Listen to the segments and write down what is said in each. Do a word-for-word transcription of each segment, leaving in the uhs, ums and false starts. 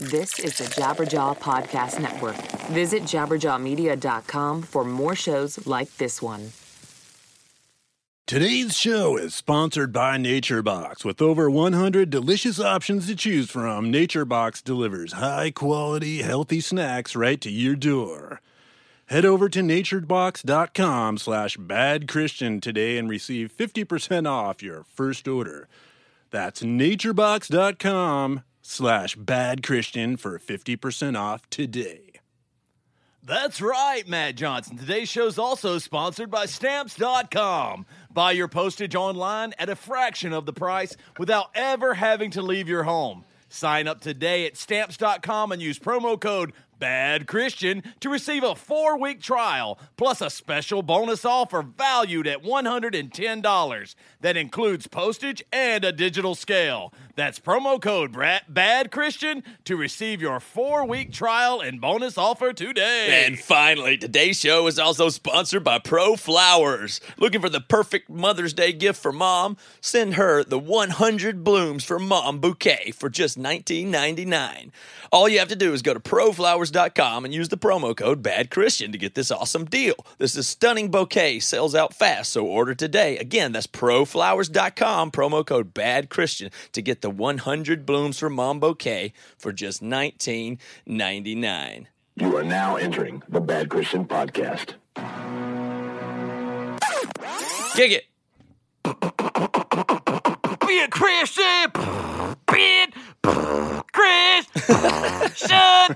This is the Jabberjaw Podcast Network. Visit jabberjaw media dot com for more shows like this one. Today's show is sponsored by NatureBox. With over one hundred delicious options to choose from, NatureBox delivers high-quality, healthy snacks right to your door. Head over to naturebox.com slash badchristian today and receive fifty percent off your first order. That's naturebox.com slash badchristian for fifty percent off today. That's right, Matt Johnson. Today's show is also sponsored by Stamps dot com. Buy your postage online at a fraction of the price without ever having to leave your home. Sign up today at Stamps dot com and use promo code BADCHRISTIAN to receive a four-week trial, plus a special bonus offer valued at one hundred ten dollars. That includes postage and a digital scale. That's promo code BADCHRISTIAN to receive your four-week trial and bonus offer today. And finally, today's show is also sponsored by Pro Flowers. Looking for the perfect Mother's Day gift for Mom? Send her the one hundred Blooms for Mom bouquet for just nineteen ninety-nine. All you have to do is go to pro flowers dot com and use the promo code BADCHRISTIAN to get this awesome deal. This is stunning bouquet, sells out fast, so order today. Again, that's pro flowers dot com, promo code BADCHRISTIAN to get the one hundred Blooms for Mom bouquet for just nineteen ninety-nine. You are now entering the Bad Christian Podcast. Kick it. Be a Christian! Be Christian!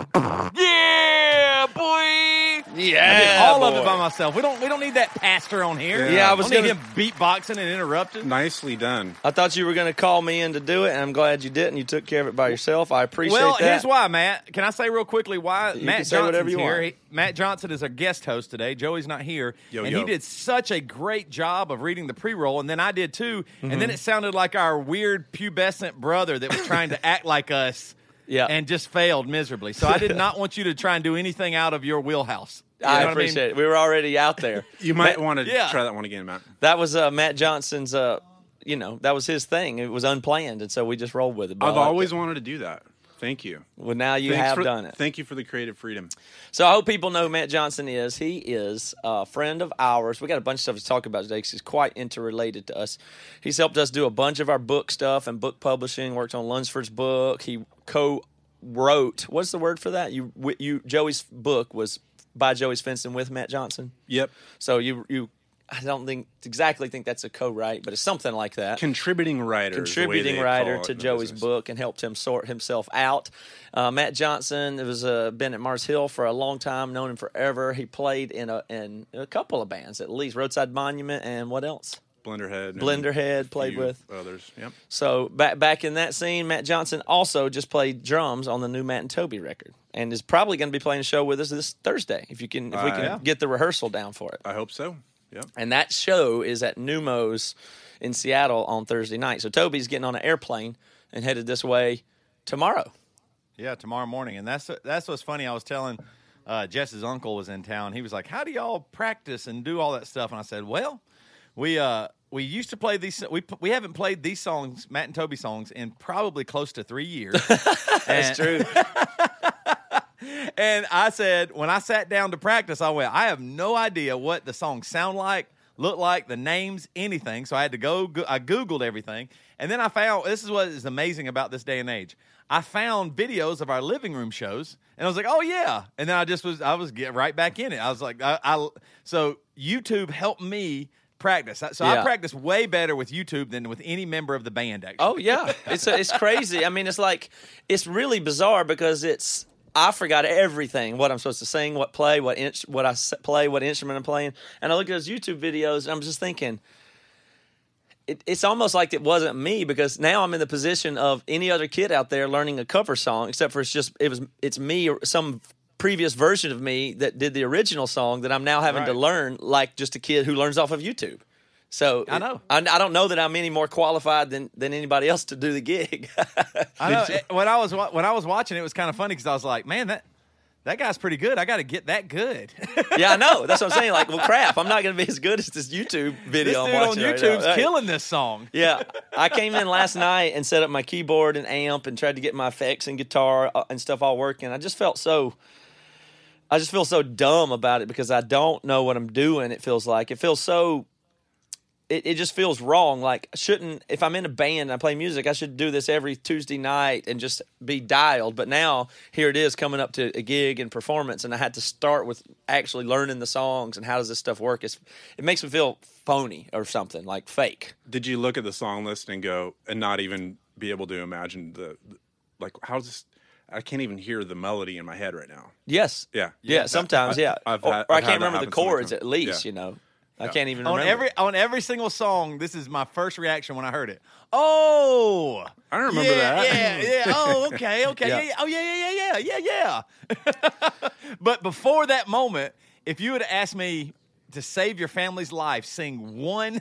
Yeah, boy! Yeah, I did all boy. of it by myself. We don't we don't need that pastor on here. Yeah, I was don't need gonna- him beatboxing and interrupting. Nicely done. I thought you were going to call me in to do it, and I'm glad you didn't. You took care of it by yourself. I appreciate Well, that. here's why, Matt. Can I say real quickly why You Matt can say whatever Johnson's you here? want. He- Matt Johnson is a guest host today. Joey's not here. Yo, and yo. he did such a great job of reading the pre-roll, and then I did too. Mm-hmm. And then it sounded like our weird pubescent brother that was trying to act like us Yeah. and just failed miserably. So I did not want you to try and do anything out of your wheelhouse. You know I what appreciate mean? it. We were already out there. You might Matt- want to yeah. try that one again, Matt. That was uh, Matt Johnson's, uh, you know, that was his thing. It was unplanned, and so we just rolled with it. But I I've liked always it. wanted to do that. Thank you. Well, now you Thanks have for- done it. Thank you for the creative freedom. So I hope people know who Matt Johnson is. He is a friend of ours. We got a bunch of stuff to talk about today because he's quite interrelated to us. He's helped us do a bunch of our book stuff and book publishing, worked on Lunsford's book. He co-wrote, what's the word for that? You, you, Joey's book was by Joey's Fencing with Matt Johnson. Yep. So you, you, I don't think exactly think that's a co-write, but it's something like that. Contributing writer. is the way Contributing they writer call it to in the Joey's business. book and helped him sort himself out. Uh, Matt Johnson was uh, been at Mars Hill for a long time, known him forever. He played in a in a couple of bands, at least Roadside Monument and what else? Blenderhead. and Blenderhead a played few with. others. Yep. So back back in that scene, Matt Johnson also just played drums on the new Matt and Toby record, and is probably going to be playing a show with us this Thursday if you can if we Uh, can yeah. get the rehearsal down for it. I hope so. Yep. And that show is at Numos in Seattle on Thursday night. So Toby's getting on an airplane and headed this way tomorrow. Yeah, tomorrow morning. And that's that's what's funny. I was telling uh, Jess's uncle was in town. He was like, how do y'all practice and do all that stuff? And I said, well, we uh, we used to play these. We we haven't played these songs, Matt and Toby songs, in probably close to three years. That's true. And I said, when I sat down to practice, I went, I have no idea what the songs sound like, look like, the names, anything. So I had to go, go I Googled everything. And then I found, this is what is amazing about this day and age. I found videos of our living room shows, and I was like, oh, yeah. And then I just was, I was get right back in it. I was like, I, I so YouTube helped me practice. So Yeah. I practice way better with YouTube than with any member of the band, actually. Oh, yeah. It's it's crazy. I mean, it's like, it's really bizarre because it's, I forgot everything, what I'm supposed to sing, what play, what in, what I s- play, what instrument I'm playing. And I look at those YouTube videos, and I'm just thinking, it, it's almost like it wasn't me because now I'm in the position of any other kid out there learning a cover song, except for it's just, it was it's me or some previous version of me that did the original song that I'm now having to Right. learn like just a kid who learns off of YouTube. So I know. I, I don't know that I'm any more qualified than, than anybody else to do the gig. I know. It- when I was wa- when I was watching, it was kind of funny because I was like, man, that That guy's pretty good. I got to get that good. Yeah, I know. That's what I'm saying. Like, well, crap, I'm not going to be as good as this YouTube video This I'm dude on watching right YouTube's now. killing this song. Yeah, I came in last night and set up my keyboard and amp and tried to get my effects and guitar and stuff all working. I just felt so, I just feel so dumb about it because I don't know what I'm doing. It feels like it feels so. It, it just feels wrong. Like, shouldn't, if I'm in a band and I play music, I should do this every Tuesday night and just be dialed. But now, here it is coming up to a gig and performance, and I had to start with actually learning the songs and how does this stuff work. It's, it makes me feel phony or something, like fake. Did you look at the song list and go, and not even be able to imagine the, like, how's this? I can't even hear the melody in my head right now. Yes. Yeah. Yeah, sometimes, I- yeah. I've or had- or I I've had can't that remember the happen so many chords times. at least, Yeah. you know. I Yeah. can't even On remember. every on every single song, this is my first reaction when I heard it. Oh, I don't remember yeah, that. Yeah, yeah. Oh, okay, okay. Yeah. Yeah. yeah. Oh, yeah, yeah, yeah, yeah, yeah, yeah. But before that moment, if you had asked me to save your family's life, sing one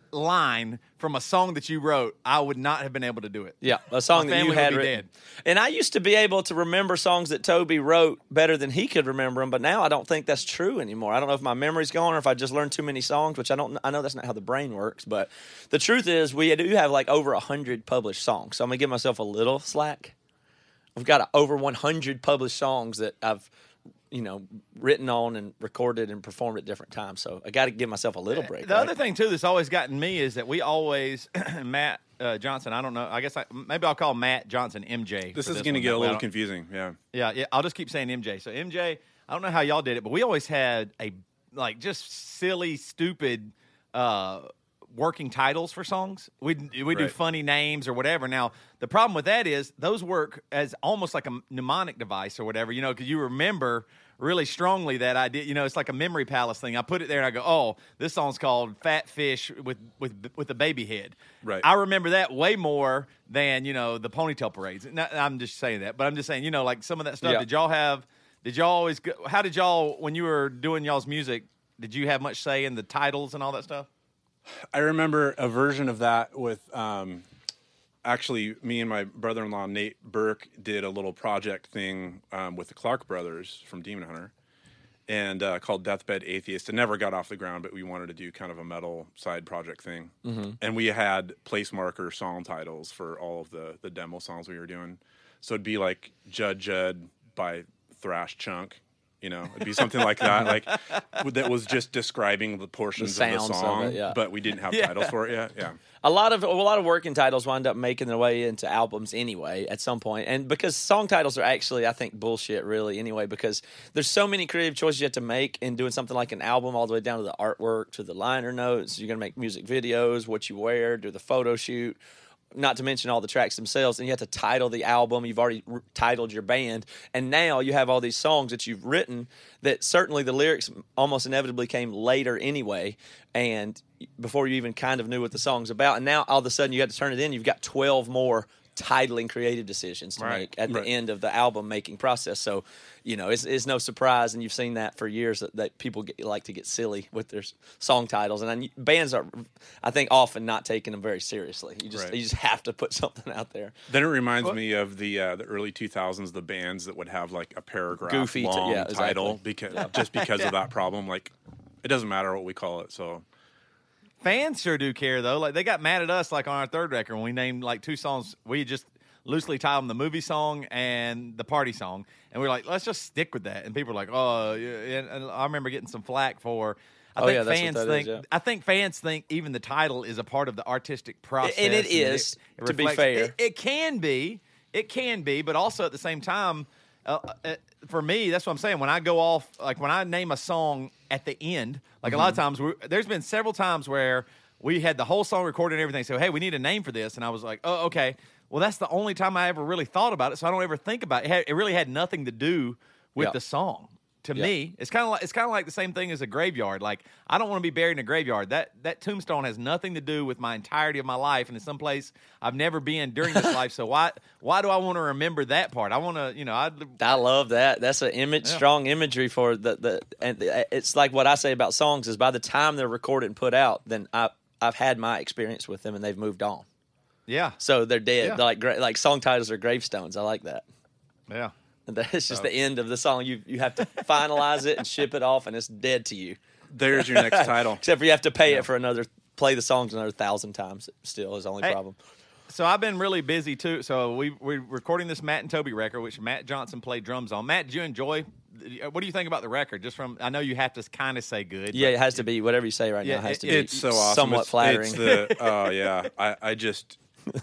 line from a song that you wrote, I would not have been able to do it. Yeah, a song My that you family had would be written. dead. And I used to be able to remember songs that Toby wrote better than he could remember them, but now I don't think that's true anymore. I don't know if my memory's gone or if I just learned too many songs, which I don't. I know that's not how the brain works, but the truth is we do have like over a hundred published songs. So I'm gonna give myself a little slack. We've got over one hundred published songs that I've, you know, written on and recorded and performed at different times. So I got to give myself a little break. The right? other thing too that's always gotten me is that we always Matt uh, Johnson. I don't know. I guess I, maybe I'll call Matt Johnson M J. This for is going to one. get a That way I little don't- confusing. Yeah. Yeah, yeah. I'll just keep saying M J. So M J, I don't know how y'all did it, but we always had a like just silly, stupid uh, working titles for songs. We we do Right. funny names or whatever. Now the problem with that is those work as almost like a mnemonic device or whatever. You know, because you remember really strongly that idea. You know, it's like a memory palace thing. I put it there and I go, oh, this song's called Fat Fish with with with a baby head. Right. I remember that way more than, you know, the ponytail parades. No, I'm just saying that, but I'm just saying, you know, like some of that stuff. Yeah. Did y'all have? Did y'all always? Go, how did y'all when you were doing y'all's music? Did you have much say in the titles and all that stuff? I remember a version of that with, um, actually, me and my brother-in-law, Nate Burke, did a little project thing um, with the Clark brothers from Demon Hunter, and uh, called Deathbed Atheist. It never got off the ground, but we wanted to do kind of a metal side project thing. Mm-hmm. And we had place marker song titles for all of the, the demo songs we were doing. So it'd be like Judd Judd by Thrash Chunk. You know, it'd be something like that, like that was just describing the portions The of the sounds of song, it, yeah. but we didn't have Yeah. titles for it yet. Yeah. A lot of a lot of working titles wind up making their way into albums anyway at some point, and because song titles are actually, I think, bullshit really anyway, because there's so many creative choices you have to make in doing something like an album, all the way down to the artwork, to the liner notes. You're gonna make music videos, what you wear, do the photo shoot. Not to mention all the tracks themselves, and you have to title the album. You've already r- titled your band, and now you have all these songs that you've written that certainly the lyrics almost inevitably came later anyway, and before you even kind of knew what the song's about. And now all of a sudden you got to turn it in. You've got twelve more titling creative decisions to Right. make at Right. the end of the album making process. So, you know, it's, it's no surprise, and you've seen that for years that, that people get, like to get silly with their s- song titles, and I, bands are, I think, often not taking them very seriously. You just Right. you just have to put something out there. Then it reminds me of the uh, the early two thousands, the bands that would have like a paragraph Goofy to- long yeah, exactly. title because just because of that problem. Like, it doesn't matter what we call it. So Fans sure do care though. Like they got mad at us like on our third record when we named like two songs. We just loosely titled them the movie song and the party song, and we were like, let's just stick with that. And people were like, oh, yeah. And, and I remember getting some flack for. I Oh, think yeah, that's what fans that think. is, yeah. I think fans think even the title is a part of the artistic process, And it is, to be reflects- fair. It, it can be, it can be, but also at the same time, uh, uh, for me, that's what I'm saying. When I go off, like when I name a song at the end, like Mm-hmm. a lot of times, we're, there's been several times where we had the whole song recorded and everything. So hey, we need a name for this, and I was like, oh, okay. Well, that's the only time I ever really thought about it, so I don't ever think about it. It, had, it really had nothing to do with Yeah. the song. To Yeah. me, it's kind of like it's kind of like the same thing as a graveyard. Like I don't want to be buried in a graveyard. That that tombstone has nothing to do with my entirety of my life, and it's someplace I've never been during this life. So why why do I want to remember that part? I want to, you know, I I love that. That's an image, Yeah. strong imagery for the the. And it's like what I say about songs is by the time they're recorded and put out, then I I've had my experience with them and they've moved on. yeah So they're dead. Yeah. They're like gra- like song titles are gravestones. I like that. yeah. That's just the end of the song. You you have to finalize it and ship it off, and it's dead to you. There's your next title. Except for you have to pay it for another, play the songs another thousand times. Still is the only Hey. problem. So I've been really busy too. So we we're recording this Matt and Toby record, which Matt Johnson played drums on. Matt, did you enjoy? What do you think about the record? Just from, I know you have to kind of say good. Yeah, but- it has to be whatever you say right Yeah, now. Has it- to be It's so awesome. somewhat it's, flattering. It's the, oh, yeah. I, I just,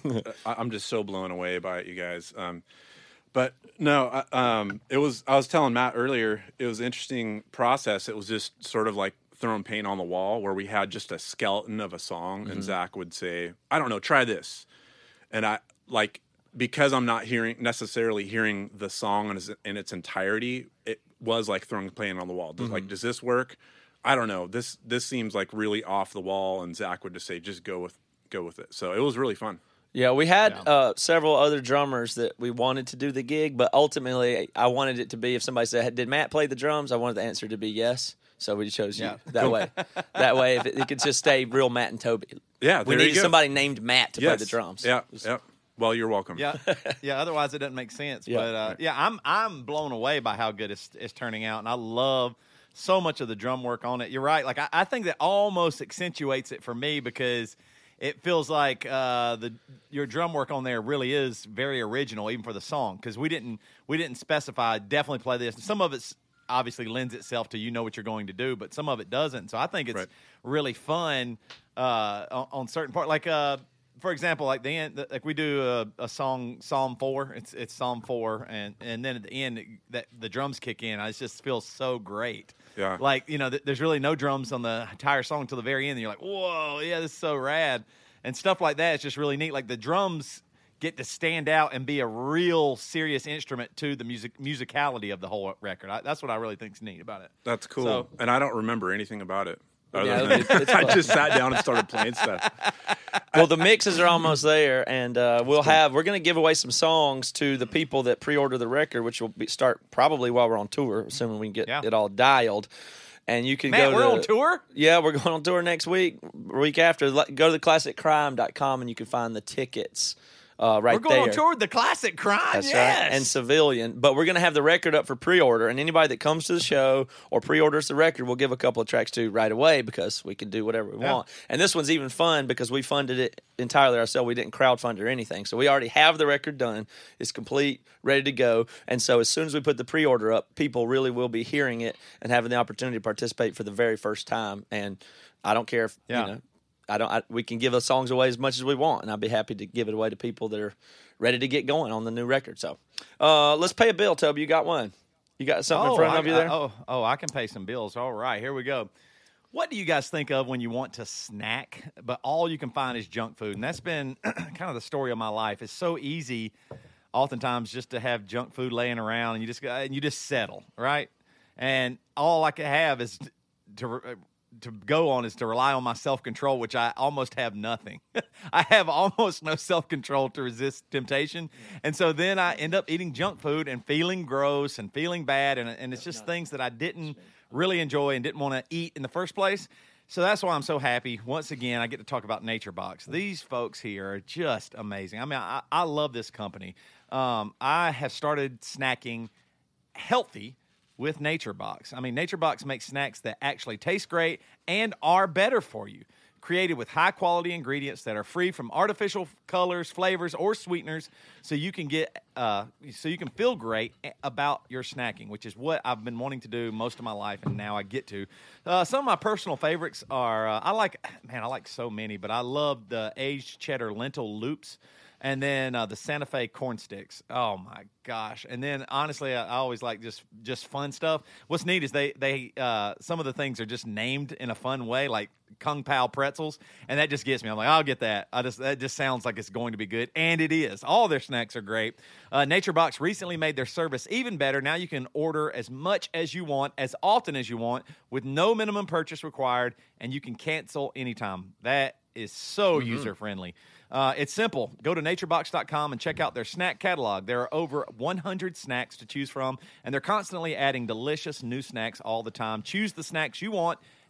I- I'm just so blown away by it, you guys. Um, but no, I, um, it was, I was telling Matt earlier, it was an interesting process. It was just sort of like throwing paint on the wall where we had just a skeleton of a song Mm-hmm. and Zach would say, I don't know, try this. And I, like, because I'm not hearing necessarily hearing the song in its, in its entirety, it was like throwing paint on the wall. Does, Mm-hmm. Like, does this work? I don't know. This this seems like really off the wall, and Zach would just say, just go with go with it. So it was really fun. Yeah, we had Yeah. uh, several other drummers that we wanted to do the gig, but ultimately I wanted it to be, if somebody said, did Matt play the drums? I wanted the answer to be yes. So we chose you Yeah. that way. That way, if it, it could just stay real Matt and Toby. Yeah, We there needed you go. somebody named Matt to play Yes. the drums. Yeah, yeah. Well, you're welcome. Yeah, yeah. Otherwise, it doesn't make sense. Yeah. But uh, yeah, I'm I'm blown away by how good it's, it's turning out, and I love so much of the drum work on it. You're right. Like I, I think that almost accentuates it for me because it feels like uh, the your drum work on there really is very original, even for the song. Because we didn't we didn't specify definitely play this. Some of it's obviously lends itself to you know what you're going to do, but some of it doesn't. So I think it's Right. really fun uh, on, on certain parts. Like uh, for example, like the end, like we do a, a song, Psalm four. It's it's Psalm four, and and then at the end, that the drums kick in. It just feels so great. Yeah. Like you know, th- there's really no drums on the entire song until the very end. And you're like, whoa, yeah, this is so rad, and stuff like that. It's just really neat. Like the drums get to stand out and be a real serious instrument to the music musicality of the whole record. I, that's what I really think is neat about it. That's cool. So- and I don't remember anything about it. Other Yeah, than it- it's I fun. just sat down and started playing stuff. Well, the mixes are almost there, and uh, we'll have we're going to give away some songs to the people that pre-order the record, which will be, start probably while we're on tour, assuming we can get Yeah. it all dialed. And you can Matt, go we're to on tour. Yeah, we're going on tour next week, week after. Let- Go to the classic crime dot com and you can find the tickets uh, right We're going there. on tour with the Classic Crime. That's yes. right. And Civilian. But we're going to have the record up for pre-order, and anybody that comes to the show or pre-orders the record, we'll give a couple of tracks to right away because we can do whatever we Yeah. want. And this one's even fun because we funded it entirely ourselves. We didn't crowdfund or anything. So we already have the record done. It's complete, ready to go. And so as soon as we put the pre-order up, people really will be hearing it and having the opportunity to participate for the very first time. And I don't care if, Yeah. you know, I don't. I, we can give those songs away as much as we want, and I'd be happy to give it away to people that are ready to get going on the new record. So, uh, let's pay a bill, Toby. You got one? You got something in front I, of you there? I- oh, oh, I can pay some bills. All right, here we go. What do you guys think of when you want to snack, but all you can find is junk food? And that's been kind of the story of my life. It's so easy, oftentimes, just to have junk food laying around, and you just and you just settle, right? And all I can have is to to go on is to rely on my self-control, which I almost have nothing. I have almost no self-control to resist temptation. And so then I end up eating junk food and feeling gross and feeling bad. And, and it's just things that I didn't really enjoy and didn't want to eat in the first place. So that's why I'm so happy. Once again, I get to talk about Nature Box. These folks here are just amazing. I mean, I, I love this company. Um, I have started snacking healthy with Nature Box. I mean, Nature Box makes snacks that actually taste great and are better for you. Created with high-quality ingredients that are free from artificial colors, flavors, or sweeteners, so you can get, uh, so you can feel great about your snacking, which is what I've been wanting to do most of my life, and now I get to. Uh, some of my personal favorites are, uh, I like, man, I like so many, but I love the aged cheddar lentil loops. And then uh, the Santa Fe corn sticks. Oh my gosh! And then honestly, I, I always like just just fun stuff. What's neat is they they uh, some of the things are just named in a fun way, like Kung Pao pretzels, and that just gets me. I'm like, I'll get that. I just that just sounds like it's going to be good, and it is. All their snacks are great. Uh, Nature Box recently made their service even better. Now you can order as much as you want, as often as you want, with no minimum purchase required, and you can cancel anytime. That is so Mm-hmm. user friendly. Uh, it's simple. Go to nature box dot com and check out their snack catalog. There are over one hundred snacks to choose from, and they're constantly adding delicious new snacks all the time. Choose the snacks you want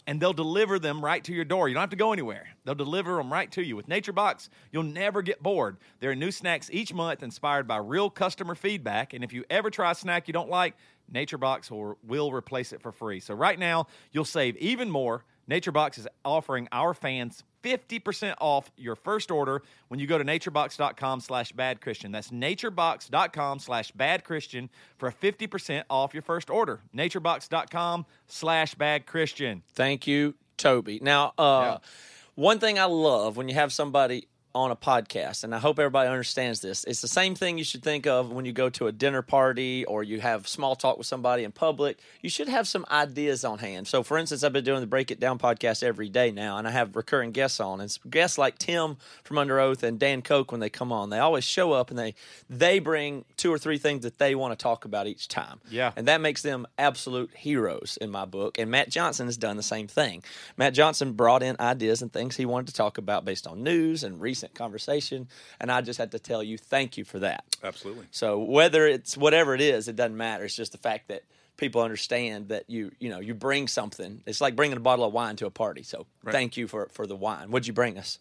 and they'll deliver them right to your door. You don't have to go anywhere. They'll deliver them right to you. With NatureBox, you'll never get bored. There are new snacks each month inspired by real customer feedback, and if you ever try a snack you don't like, NatureBox will, will replace it for free. So right now, you'll save even more. NatureBox is offering our fans fifty percent off your first order when you go to naturebox.com slash badchristian. That's naturebox.com slash badchristian for fifty percent off your first order. naturebox.com slash badchristian. Thank you, Toby. Now, uh, Yeah. one thing I love when you have somebody on a podcast, and I hope everybody understands this, it's the same thing you should think of when you go to a dinner party or you have small talk with somebody in public. You should have some ideas on hand. So, for instance, I've been doing the Break It Down podcast every day now, and I have recurring guests on. And guests like Tim from Under Oath and Dan Koch, when they come on, they always show up and they they bring two or three things that they want to talk about each time. Yeah. And that makes them absolute heroes in my book. And Matt Johnson has done the same thing. Matt Johnson brought in ideas and things he wanted to talk about based on news and recent conversation, and I just had to tell you thank you for that. Absolutely. So whether it's whatever it is, it doesn't matter. It's just the fact that people understand that you you know you bring something. It's like bringing a bottle of wine to a party. So Right. thank you for for the wine. What'd you bring us?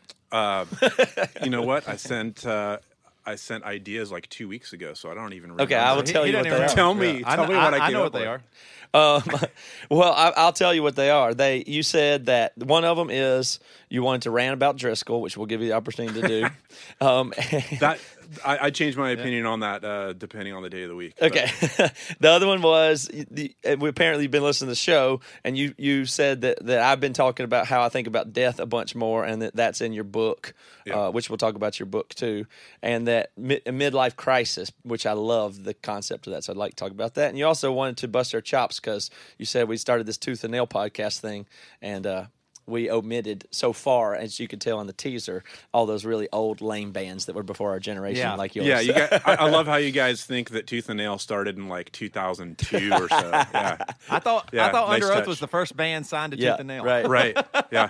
Uh, you know what? I sent uh, I sent ideas like two weeks ago, so I don't even remember. Okay, I will He- tell he you what doesn't they even are. Tell remember. me. Yeah. Tell I me know- what I I came know up what they with. are. Um, well, I, I'll tell you what they are. They, you said that one of them is you wanted to rant about Driscoll, which we'll give you the opportunity to do. um, That I, I changed my opinion on that uh, depending on the day of the week. but- Okay. The other one was the, we apparently you've been listening to the show, and you, you said that, that I've been talking about how I think about death a bunch more, and that that's in your book, Yeah. uh, which we'll talk about your book too, and that mi- a midlife crisis, which I love the concept of that, so I'd like to talk about that. And you also wanted to bust our chops because you said we started this Tooth and Nail podcast thing, and uh, we omitted so far, as you could tell in the teaser, all those really old lame bands that were before our generation, Yeah. like yours. Yeah, you guys, I, I love how you guys think that Tooth and Nail started in like two thousand two or so. Yeah, I thought Yeah, I thought nice Under Oath touch. was the first band signed to Yeah, Tooth and Nail. right. right. Yeah,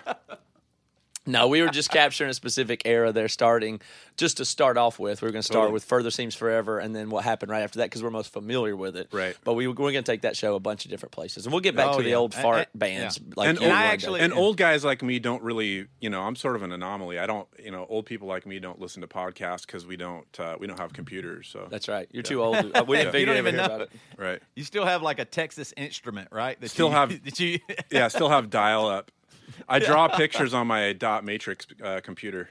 No, we were just capturing a specific era there, starting just to start off with. We were going to start Totally. with Further Seems Forever, and then what happened right after that because we're most familiar with it. Right. But we, we're going to take that show a bunch of different places, and we'll get back Oh, to the yeah. old And- fart and- bands. yeah. Like and, you old, I wanted. actually- and old guys like me don't really, you know, I'm sort of an anomaly. I don't, you know, old people like me don't listen to podcasts because we don't, uh, we don't have computers. So That's right. You're too old. Uh, We didn't You figure don't ever even hear know. about it. right. You still have like a Texas instrument, right? That Still you, have- that you Yeah, I still have dial up. I draw pictures on my dot matrix uh, computer.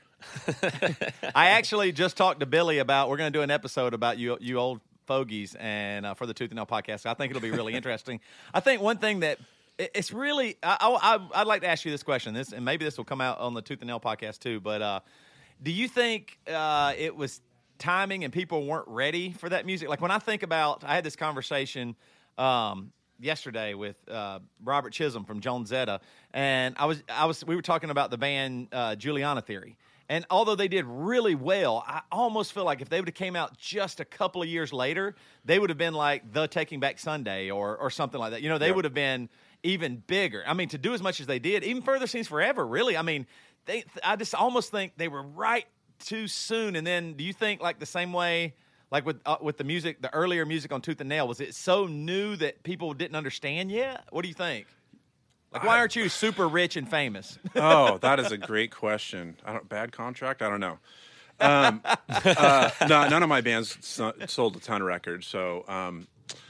I actually just talked to Billy about we're going to do an episode about you you old fogies and uh, for the Tooth and Nail podcast. I think it'll be really interesting. I think one thing that it- it's really I, I, I'd like to ask you this question. This and maybe this will come out on the Tooth and Nail podcast too. But uh, do you think uh, it was timing and people weren't ready for that music? Like when I think about, I had this conversation. Um, yesterday with uh, Robert Chisholm from Joan Zeta, and I was I was we were talking about the band uh, Juliana Theory. And although they did really well, I almost feel like if they would have came out just a couple of years later, they would have been like the Taking Back Sunday or or something like that. You know, they Yep. would have been even bigger. I mean, to do as much as they did, even Further Seems Forever, really. I mean, they I just almost think they were right too soon. And then do you think like the same way like with uh, with the music, the earlier music on Tooth and Nail, was it so new that people didn't understand yet? What do you think? Like, why aren't you super rich and famous? Oh, that is a great question. I don't bad contract. I don't know. Um, uh, no, none of my bands so, sold a ton of records, so um,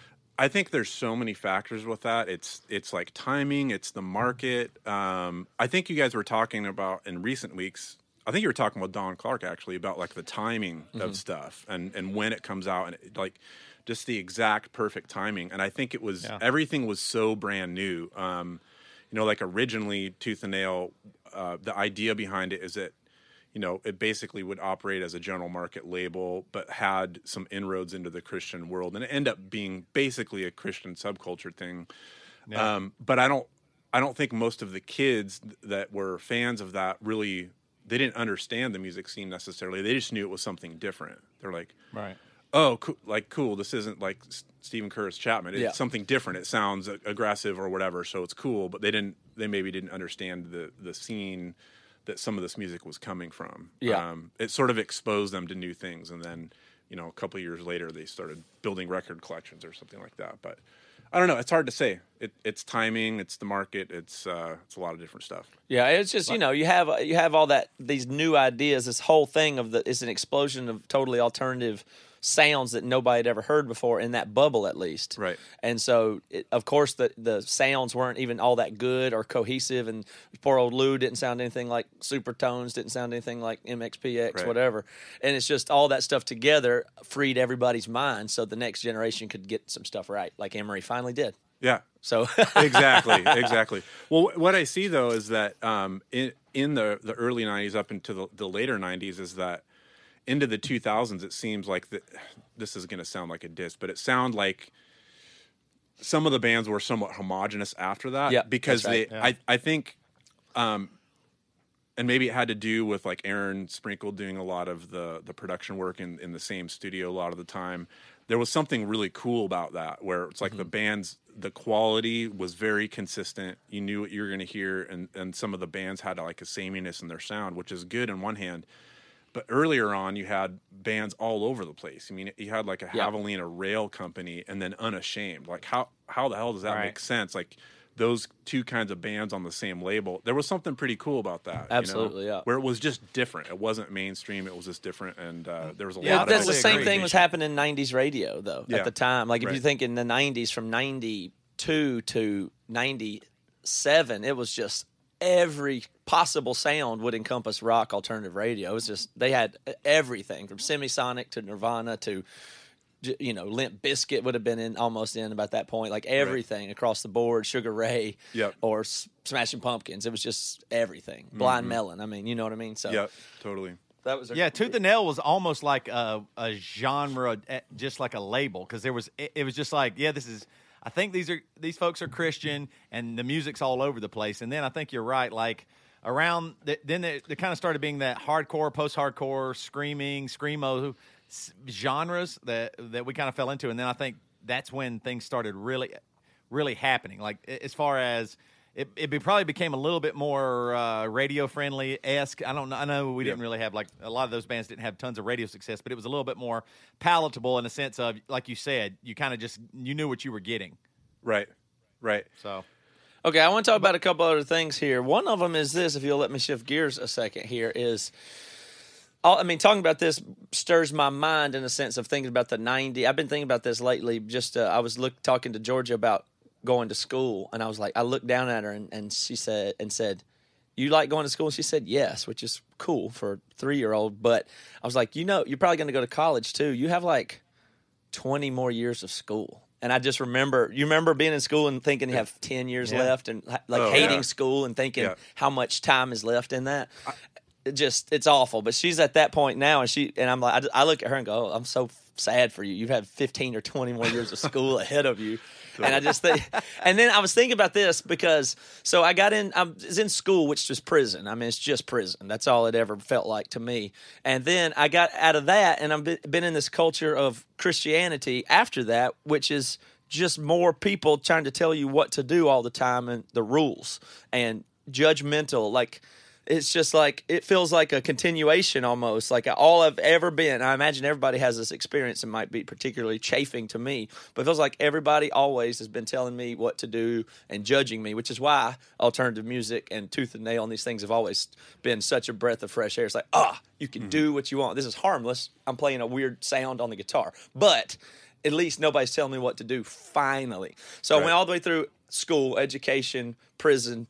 I think there's so many factors with that. It's it's like timing, it's the market. Um, I think you guys were talking about in recent weeks. I think you were talking with Don Clark actually about like the timing Mm-hmm. of stuff and and when it comes out and it, like just the exact perfect timing. And I think it was Yeah. everything was so brand new. Um, you know, like originally Tooth and Nail, uh, the idea behind it is that, you know, it basically would operate as a general market label, but had some inroads into the Christian world, and it ended up being basically a Christian subculture thing. Yeah. Um, but I don't, I don't think most of the kids that were fans of that really, they didn't understand the music scene necessarily. They just knew it was something different. They're like, Right. oh, cool, like cool. This isn't like S- Stephen Curtis Chapman. It's Yeah. something different. It sounds a- aggressive or whatever, so it's cool. But they didn't. They maybe didn't understand the the scene that some of this music was coming from. Yeah. Um, it sort of exposed them to new things, and then you know, a couple of years later, they started building record collections or something like that. But I don't know. It's hard to say. It, it's timing. It's the market. It's uh, it's a lot of different stuff. Yeah, it's just, you know, you have you have all that, these new ideas, this whole thing of the, it's an explosion of totally alternative sounds that nobody had ever heard before in that bubble, at least. Right. And so, it, of course, the the sounds weren't even all that good or cohesive, and poor old Lou didn't sound anything like Supertones, didn't sound anything like M X P X, Right. whatever. And it's just all that stuff together freed everybody's mind so the next generation could get some stuff right, like Emery finally did. Yeah. So exactly, exactly. Well, what I see though is that um, in in the the early nineties up into the, the later nineties is that into the two thousands, it seems like the, this is going to sound like a diss, but it sounded like some of the bands were somewhat homogenous after that. Yeah, because that's right. they, Yeah. I, I think, um, and maybe it had to do with like Aaron Sprinkle doing a lot of the the production work in, in the same studio a lot of the time. There was something really cool about that, where it's like mm-hmm. the bands, the quality was very consistent. You knew what you were going to hear, and, and some of the bands had like a sameness in their sound, which is good on one hand. But earlier on, you had bands all over the place. I mean, you had like a Yeah. Javelina Rail Company, and then Unashamed. Like, how how the hell does that Right. make sense? Like, those two kinds of bands on the same label. There was something pretty cool about that. Absolutely, you know? yeah. Where it was just different. It wasn't mainstream. It was just different, and uh, there was a Yeah, lot That's of the totally same agree. thing was happening in nineties radio, though, Yeah. at the time. Like, if Right. you think in the nineties, from ninety-two to ninety-seven, it was just every possible sound would encompass rock alternative radio. It was just, they had everything from Semisonic to Nirvana to, j- you know, Limp Bizkit would have been in almost in about that point. Like, everything across the board, Sugar Ray Yep. or S- Smashing Pumpkins. It was just everything. Blind Melon. I mean, you know what I mean? So Yeah, totally. that was a, Yeah, Tooth and Nail was almost like a, a genre, eh, just like a label, because there was it, it was just like, yeah, this is. I think these are these folks are Christian, and the music's all over the place. And then I think you're right, like around the, then they, they kind of started being that hardcore, post-hardcore, screaming, screamo s- genres that that we kind of fell into. And then I think that's when things started really, really happening. Like a- as far as It, it be, probably became a little bit more uh, radio friendly esque. I don't know. I know we didn't Yeah. really have like a lot of those bands didn't have tons of radio success, but it was a little bit more palatable in a sense of, like you said, you kind of just you knew what you were getting. Right, right. So Okay, I want to talk about a couple other things here. One of them is this, if you'll let me shift gears a second here, is, all, I mean, talking about this stirs my mind in a sense of thinking about the nineties. I've been thinking about this lately. Just uh, I was look, talking to Georgia about going to school, and I was like, I looked down at her, and, and she said, and said, you like going to school? And she said, yes, which is cool for a three-year-old. But I was like, you know, you're probably going to go to college, too. You have like twenty more years of school. And I just remember, you remember being in school and thinking you have ten years Yeah. left, and like Oh, hating yeah. school and thinking Yeah. how much time is left in that. It just, it's awful. But she's at that point now, and she and I'm like, I, just- I look at her and go, oh, I'm so sad for you. You've had fifteen or twenty more years of school ahead of you. And I just think, and then I was thinking about this because, so I got in, I was in school, which was prison. I mean, it's just prison. That's all it ever felt like to me. And then I got out of that, and I've been, been in this culture of Christianity after that, which is just more people trying to tell you what to do all the time and the rules and judgmental. Like, it's just like, it feels like a continuation almost, like all I've ever been. I imagine everybody has this experience and might be particularly chafing to me, but it feels like everybody always has been telling me what to do and judging me, which is why alternative music and Tooth and Nail and these things have always been such a breath of fresh air. It's like, ah, you can do what you want. This is harmless. I'm playing a weird sound on the guitar, but at least nobody's telling me what to do, finally. So I Right. went all the way through school, education, prison,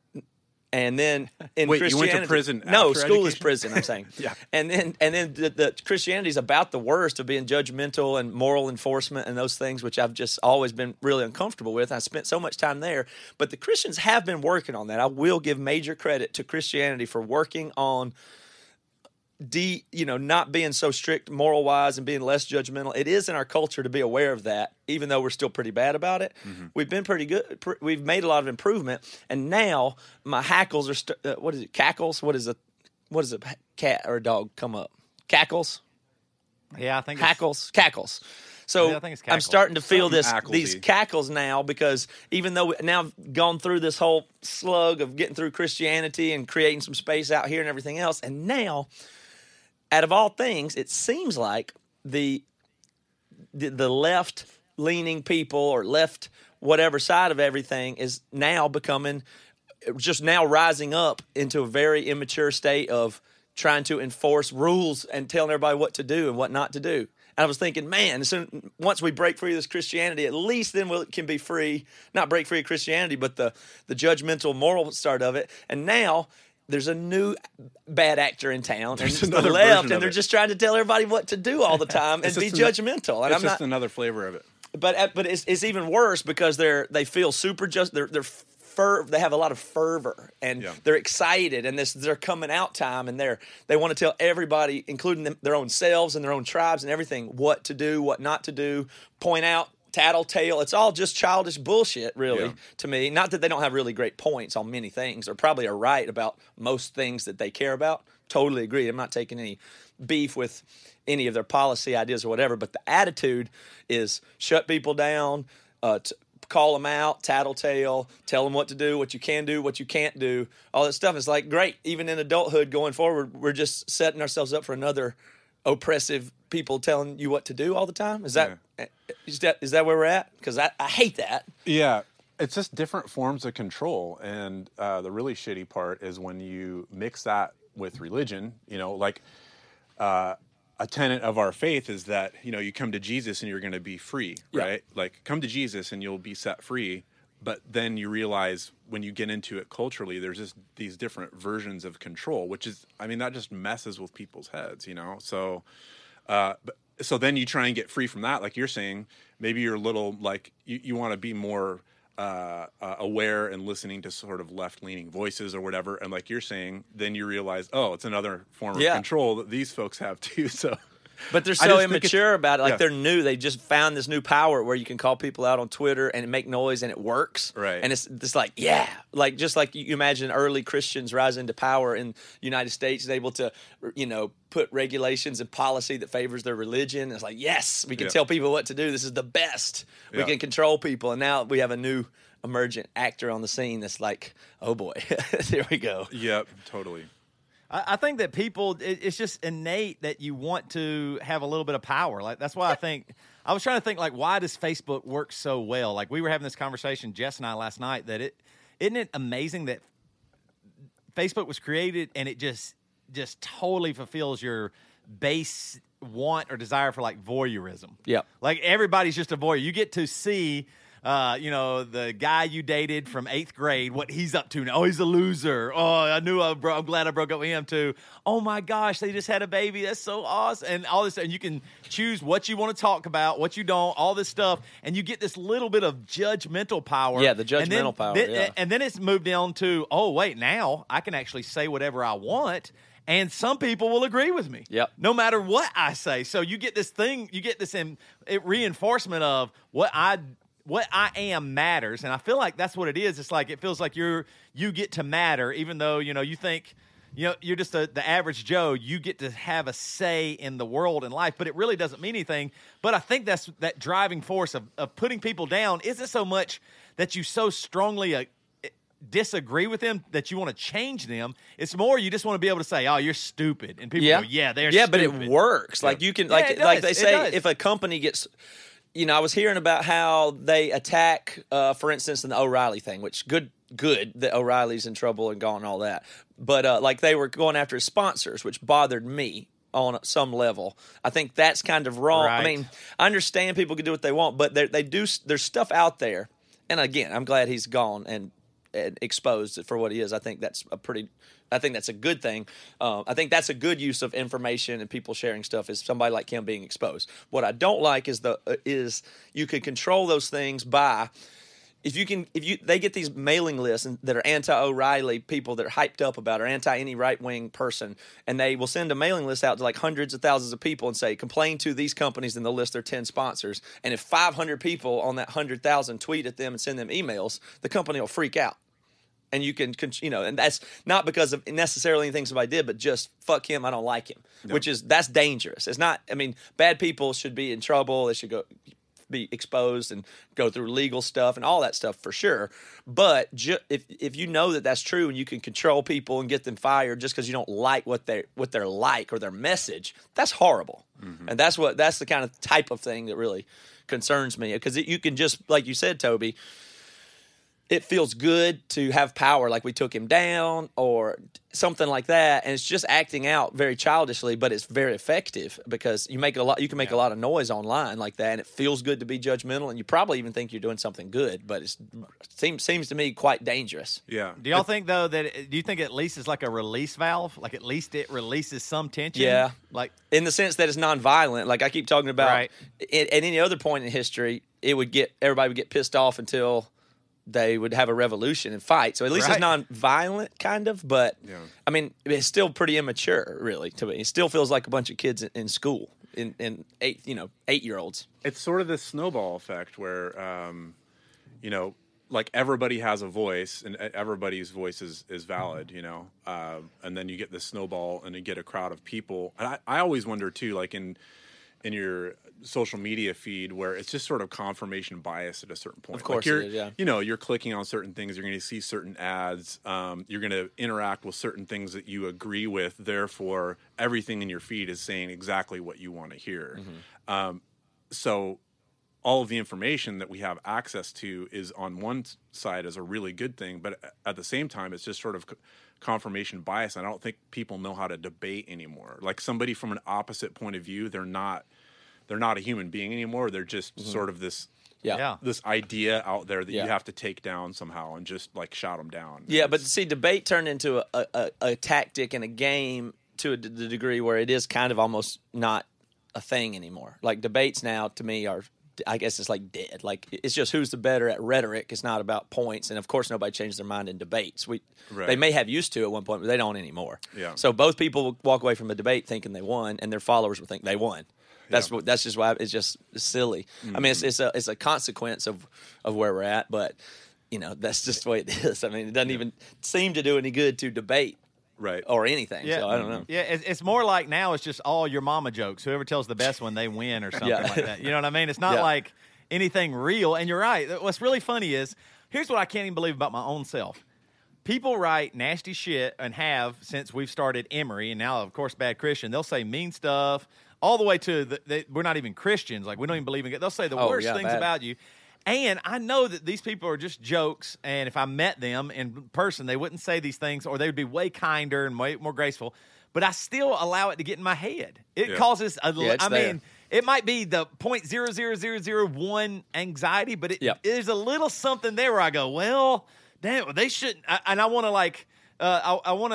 and then in Wait, you went to Christianity, prison no, after school is education? prison. I'm saying, Yeah. And then and then the, the Christianity is about the worst of being judgmental and moral enforcement and those things, which I've just always been really uncomfortable with. I spent so much time there, but the Christians have been working on that. I will give major credit to Christianity for working on de you know not being so strict moral wise and being less judgmental. It is in our culture to be aware of that, even though we're still pretty bad about it. Mm-hmm. We've been pretty good. Pr- we've made a lot of improvement, and now my hackles are st- uh, what is it, cackles, what is a what is a cat or a dog come up, cackles, yeah, I think it's, hackles, cackles. So Yeah, I think it's I'm cackles. starting to feel Something this acklesy. these cackles now, because even though we, now I've gone through this whole slug of getting through Christianity and creating some space out here and everything else, and now, out of all things, it seems like the the, the left leaning people or left whatever side of everything is now becoming, just now rising up into a very immature state of trying to enforce rules and telling everybody what to do and what not to do. And I was thinking, man, as soon, once we break free of this Christianity, at least then we can be free, not break free of Christianity, but the, the judgmental moral start of it. And now there's a new bad actor in town, and it's the left, and they're just trying to tell everybody what to do all the time and be an, judgmental. And it's I'm just not, another flavor of it. But but it's, it's even worse because they're they feel super just they're they're fer, they have a lot of fervor, and yeah. they're excited, and this their coming out time, and they're they want to tell everybody, including them, their own selves and their own tribes and everything, what to do, what not to do, point out, tattletale. It's all just childish bullshit, really, yeah. to me. Not that they don't have really great points on many things, or probably are right about most things that they care about. Totally agree. I'm not taking any beef with any of their policy ideas or whatever, but the attitude is shut people down, uh, t- call them out, tattletale, tell them what to do, what you can do, what you can't do, all that stuff. Is like, great. Even in adulthood going forward, we're just setting ourselves up for another oppressive people telling you what to do all the time. Is that yeah. is that is that where we're at? Because I, I hate that. Yeah. It's just different forms of control. And uh, the really shitty part is when you mix that with religion, you know, like uh, a tenet of our faith is that, you know, you come to Jesus and you're going to be free, Yeah. right? Like, come to Jesus and you'll be set free. But then you realize when you get into it culturally, there's just these different versions of control, which is, I mean, that just messes with people's heads, you know? So, uh, but, so then you try and get free from that. Like you're saying, maybe you're a little like, you, you want to be more uh, uh, aware and listening to sort of left-leaning voices or whatever. And like you're saying, then you realize, oh, it's another form of Yeah. control that these folks have too. So, But they're I so just think immature about it. Like yeah. they're new. They just found this new power where you can call people out on Twitter and make noise and it works. Right. And it's just like, yeah. Like just like you imagine early Christians rising to power in the United States and able to, you know, put regulations and policy that favors their religion. It's like, yes, we can Yeah. tell people what to do. This is the best. We Yeah. can control people. And now we have a new emergent actor on the scene that's like, oh boy, here we go. yep, totally. I, I think that people, it, it's just innate that you want to have a little bit of power. Like that's why I think I was trying to think like, why does Facebook work so well? Like we were having this conversation, Jess and I, last night. That it isn't it amazing that Facebook was created and it just just totally fulfills your base want or desire for like voyeurism. Yep. Like everybody's just a voyeur. You get to see. Uh, you know, the guy you dated from eighth grade, what he's up to now. Oh, he's a loser. Oh, I knew I bro- I'm glad I broke up with him too. Oh my gosh, they just had a baby. That's so awesome. And all this, and you can choose what you want to talk about, what you don't, all this stuff. And you get this little bit of judgmental power. Yeah, the And then- judgmental power, then- yeah. And then it's moved down to, oh, wait, now I can actually say whatever I want. And some people will agree with me. Yep. No matter what I say. So you get this thing, you get this in, it reinforcement of what I what I am matters, and I feel like that's what it is. It's like it feels like you're you get to matter, even though you know you think you know you're just a, the average Joe. You get to have a say in the world and life, but it really doesn't mean anything. But I think that's that driving force of, of putting people down isn't so much that you so strongly uh, disagree with them that you want to change them. It's more you just want to be able to say, "Oh, you're stupid," and people Yeah, go, "Yeah, they're yeah, stupid." but it works. Like you can, Yeah, like, it like does. they It say, does. if a company gets, you know, I was hearing about how they attack, uh, for instance, in the O'Reilly thing, which good, good that O'Reilly's in trouble and gone and all that. But uh, like they were going after his sponsors, which bothered me on some level. I think that's kind of wrong. I Right. mean, I understand people can do what they want, but they they do. There's stuff out there, and again, I'm glad he's gone and. and exposed for what he is. I think that's a pretty I think that's a good thing. Uh, I think that's a good use of information and people sharing stuff is somebody like him being exposed. What I don't like is the uh, is you can control those things by if you can if you they get these mailing lists and, that are anti-O'Reilly people that are hyped up about or anti any right-wing person, and they will send a mailing list out to like hundreds of thousands of people and say complain to these companies, and they'll list their ten sponsors, and if five hundred people on that one hundred thousand tweet at them and send them emails, the company will freak out. And you can, you know, and that's not because of necessarily anything somebody did, but just fuck him, I don't like him, No. which is, that's dangerous. It's not, I mean, bad people should be in trouble. They should go be exposed and go through legal stuff and all that stuff for sure. But ju- if if you know that that's true and you can control people and get them fired just because you don't like what they what they're like or their message, that's horrible. Mm-hmm. And that's what that's the kind of type of thing that really concerns me, because you can just, like you said, Toby, it feels good to have power, like we took him down or something like that, and it's just acting out very childishly, but it's very effective because you make a lot. You can make yeah. a lot of noise online like that, and it feels good to be judgmental, and you probably even think you're doing something good, but it's, it seems seems to me quite dangerous. Yeah. Do y'all think though that do you think at least it's like a release valve? Like at least it releases some tension. Yeah. Like in the sense that it's nonviolent. Like I keep talking about. Right. At, at any other point in history, it would get everybody would get pissed off until they would have a revolution and fight. So at least right. it's non-violent, kind of. But, yeah. I mean, it's still pretty immature, really, to me. It still feels like a bunch of kids in, in school, in, in eight, you know, eight-year-olds. It's sort of this snowball effect where, um, you know, like everybody has a voice and everybody's voice is, is valid, you know. Uh, and then you get this snowball and you get a crowd of people. And I, I always wonder, too, like in in your social media feed where it's just sort of confirmation bias at a certain point. Of course like you're, it is, yeah. You know, you're clicking on certain things, you're going to see certain ads, um, you're going to interact with certain things that you agree with, therefore everything in your feed is saying exactly what you want to hear. Mm-hmm. Um, so all of the information that we have access to is on one side is a really good thing, but at the same time, it's just sort of confirmation bias. And I don't think people know how to debate anymore. Like somebody from an opposite point of view, they're not they're not a human being anymore. They're just mm-hmm. sort of this yeah. yeah. this idea out there that yeah. you have to take down somehow and just like shout them down. Yeah, it's, but see, debate turned into a, a, a tactic and a game to a, the degree where it is kind of almost not a thing anymore. Like debates now, to me, are I guess it's like dead. Like it's just who's the better at rhetoric. It's not about points. And of course, nobody changes their mind in debates. We right. They may have used to at one point, but they don't anymore. Yeah. So both people will walk away from a debate thinking they won, and their followers will think they won. That's yeah. what. That's just why it's just silly. Mm-hmm. I mean, it's, it's a it's a consequence of of where we're at, but you know that's just the way it is. I mean, it doesn't yeah. even seem to do any good to debate. Right. Or anything. Yeah. So I don't know. Yeah, it's, it's more like now it's just all your mama jokes. Whoever tells the best one, they win or something Yeah. like that. You know what I mean? It's not Yeah. like anything real. And you're right. What's really funny is, here's what I can't even believe about my own self. People write nasty shit and have since we've started Emory, and now, of course, Bad Christian. They'll say mean stuff all the way to the, they, we're not even Christians. Like, we don't even believe in God. They'll say the Oh, worst yeah, things bad. about you. And I know that these people are just jokes, and if I met them in person, they wouldn't say these things, or they would be way kinder and way more graceful. But I still allow it to get in my head. It Yeah. causes a Yeah, it's I there. mean, it might be the point zero zero zero zero one anxiety, but it, Yep. there's a little something there where I go, well, damn, they shouldn't. I, and I want to like. Uh, I, I want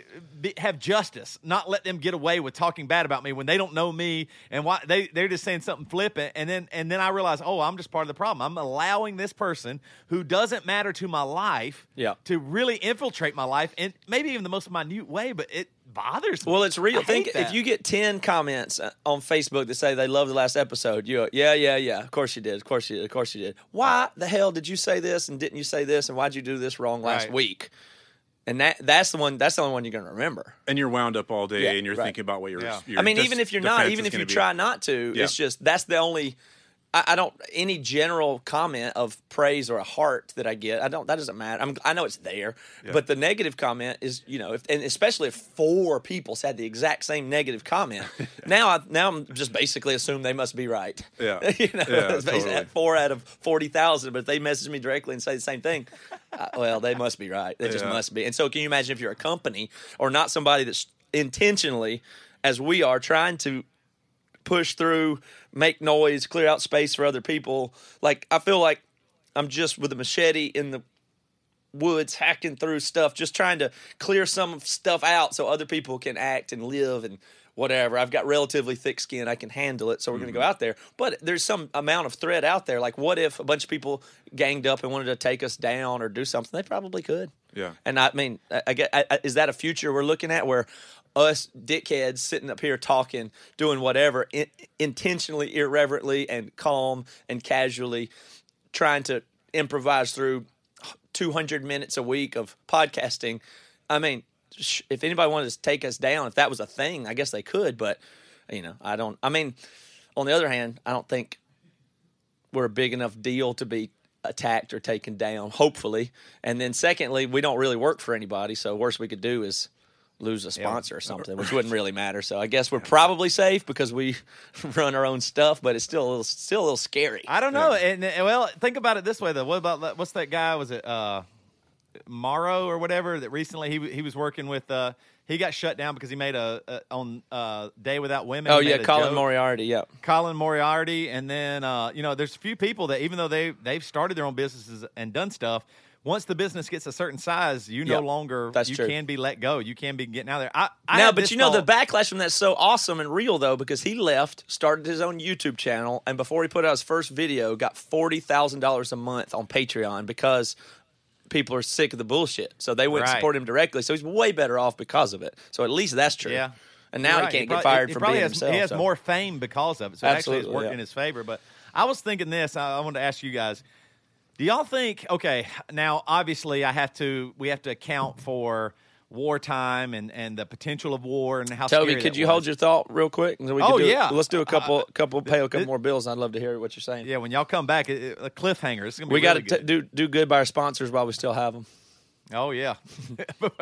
to have justice, not let them get away with talking bad about me when they don't know me and why they they're just saying something flippant, and then and then I realize, oh, I'm just part of the problem. I'm allowing this person who doesn't matter to my life Yeah. to really infiltrate my life in maybe even the most minute way, but it bothers me. Well, it's real. I hate Think if that. you get ten comments uh, on Facebook that say they love the last episode, you go, yeah, yeah, yeah. Of course you did. Of course you did. Of course you did. Why the hell did you say this and didn't you say this and why'd you do this wrong last Right. week? And that that's the one. That's the only one you're going to remember. and you're wound up all day Yeah, and you're right. thinking about what your, Yeah. your I mean, dis- even if you're not, defense even is if you gonna be. try not to, Yeah. it's just that's the only. I, I don't any general comment of praise or a heart that I get. I don't. That doesn't matter. I'm, I know it's there, but the negative comment is, you know, if, and especially if four people said the exact same negative comment. now, I, now I'm just basically assume they must be right. Yeah. you know, Yeah, it's basically totally. four out of forty thousand. But if they message me directly and say the same thing, uh, well, they must be right. They just Yeah. must be. And so, can you imagine if you're a company or not somebody that's intentionally, as we are, trying to push through, make noise, clear out space for other people. Like, I feel like I'm just with a machete in the woods hacking through stuff, just trying to clear some stuff out so other people can act and live and whatever. I've got relatively thick skin. I can handle it, so we're going to go out there. But there's some amount of threat out there. Like, what if a bunch of people ganged up and wanted to take us down or do something? They probably could. Yeah. And I mean, I, I get, I, I- is that a future we're looking at where us dickheads sitting up here talking, doing whatever, in, intentionally, irreverently, and calm and casually trying to improvise through two hundred minutes a week of podcasting? I mean, sh- if anybody wanted to take us down, if that was a thing, I guess they could. But, you know, I don't, I mean, on the other hand, I don't think we're a big enough deal to be attacked or taken down, hopefully. And then secondly, we don't really work for anybody, so worst we could do is lose a sponsor or something, which wouldn't really matter. So I guess we're probably safe because we run our own stuff, but it's still a little, still a little scary. I don't know. And, and well, think about it this way though. What about what's that guy? Was it uh, Morrow or whatever that recently he he was working with? Uh, he got shut down because he made a, a on uh, Day Without Women. Oh he yeah, made a Colin joke. Moriarty. Yeah, Colin Moriarty, and then uh, you know, there's a few people that even though they they've started their own businesses and done stuff. Once the business gets a certain size, you no Yep, longer that's you true. can be let go. You can be getting out there. I, I now, had but this you know thought- the backlash from that's so awesome and real though, because he left, started his own YouTube channel, and before he put out his first video, got forty thousand dollars a month on Patreon because people are sick of the bullshit. So they wouldn't Right. support him directly. So he's way better off because of it. So at least that's true. Yeah. And now You're right. he can't probably- get fired he for probably being has, himself. He has so. more fame because of it. So actually, it's Absolutely, working yeah. in his favor. But I was thinking this. I, I wanted to ask you guys. Do y'all think? Okay, now obviously, I have to. We have to account for wartime and, and the potential of war and how. Toby, scary could that you was. hold your thought real quick? And then we Oh, can do it. yeah. Let's do a couple, Uh, couple, pay a couple th- more bills. I'd love to hear what you're saying. Yeah, when y'all come back, it, it, a cliffhanger. It's gonna be we really got to good. do do good by our sponsors while we still have them. Oh, yeah. Well,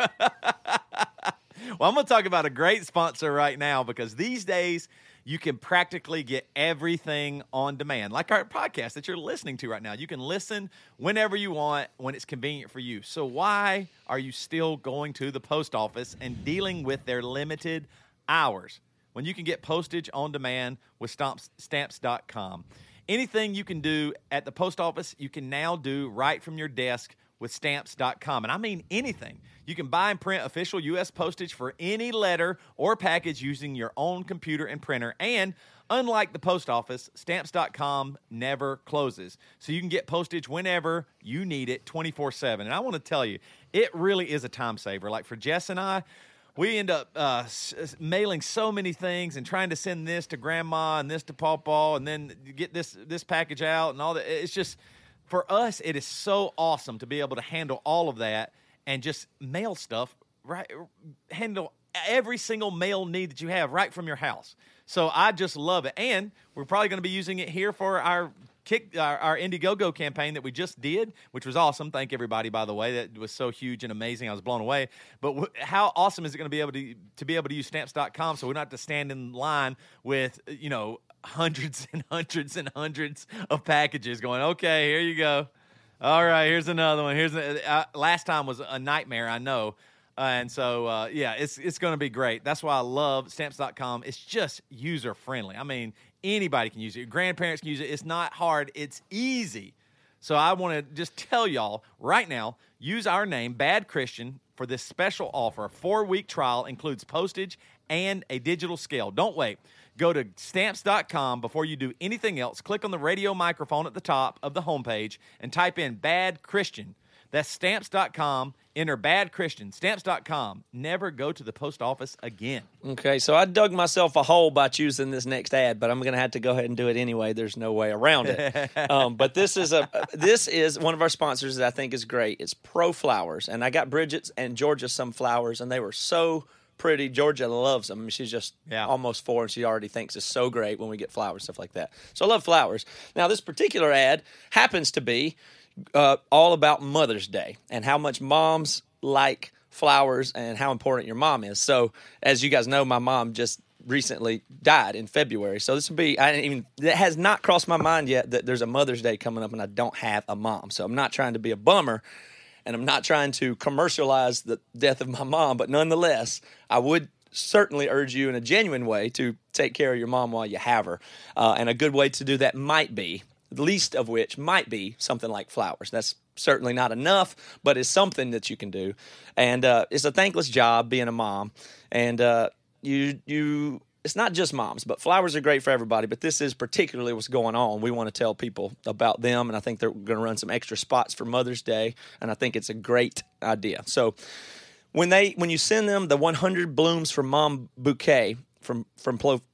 I'm going to talk about a great sponsor right now because these days you can practically get everything on demand, like our podcast that you're listening to right now. You can listen whenever you want, when it's convenient for you. So why are you still going to the post office and dealing with their limited hours when you can get postage on demand with stamps, stamps dot com? Anything you can do at the post office, you can now do right from your desk with stamps dot com. And I mean anything. You can buy and print official U S postage for any letter or package using your own computer and printer. And unlike the post office, stamps dot com never closes. So you can get postage whenever you need it twenty-four seven. And I want to tell you, it really is a time saver. Like for Jess and I, we end up uh, s- mailing so many things and trying to send this to grandma and this to pawpaw and then get this this package out and all that. It's just, for us, it is so awesome to be able to handle all of that and just mail stuff, right? Handle every single mail need that you have right from your house. So I just love it. And we're probably going to be using it here for our kick our, our Indiegogo campaign that we just did, which was awesome. Thank everybody, by the way. That was so huge and amazing. I was blown away. But w- how awesome is it going to be able to to be able to use stamps dot com so we don't have to stand in line with, you know, hundreds and hundreds and hundreds of packages going, okay, here you go. All right, here's another one. Here's a, uh, last time was a nightmare, I know. Uh, and so, uh, yeah, it's it's going to be great. That's why I love stamps dot com. It's just user-friendly. I mean, anybody can use it. Your grandparents can use it. It's not hard. It's easy. So I want to just tell y'all right now, use our name, Bad Christian, for this special offer. A four-week trial includes postage and a digital scale. Don't wait. Go to stamps dot com before you do anything else. Click on the radio microphone at the top of the homepage and type in Bad Christian. That's stamps dot com. Enter Bad Christian. stamps dot com. Never go to the post office again. Okay, so I dug myself a hole by choosing this next ad, but I'm going to have to go ahead and do it anyway. There's no way around it. um, but this is a this is one of our sponsors that I think is great. It's Pro Flowers, and I got Bridget's and Georgia some flowers, and they were so pretty. Georgia loves them. She's just Yeah. almost four, and she already thinks it's so great when we get flowers, stuff like that. So I love flowers. Now, this particular ad happens to be uh, all about Mother's Day and how much moms like flowers and how important your mom is. So, as you guys know, my mom just recently died in February. So this would be, I didn't even, it has not crossed my mind yet that there's a Mother's Day coming up and I don't have a mom. So I'm not trying to be a bummer. And I'm not trying to commercialize the death of my mom, but nonetheless, I would certainly urge you in a genuine way to take care of your mom while you have her. Uh, and a good way to do that might be, the least of which might be something like flowers. That's certainly not enough, but it's something that you can do. And uh, it's a thankless job being a mom. And uh, you you... it's not just moms, but flowers are great for everybody. But this is particularly what's going on. We want to tell people about them, and I think they're going to run some extra spots for Mother's Day, and I think it's a great idea. So when they when you send them the one hundred Blooms for Mom bouquet from from Pro,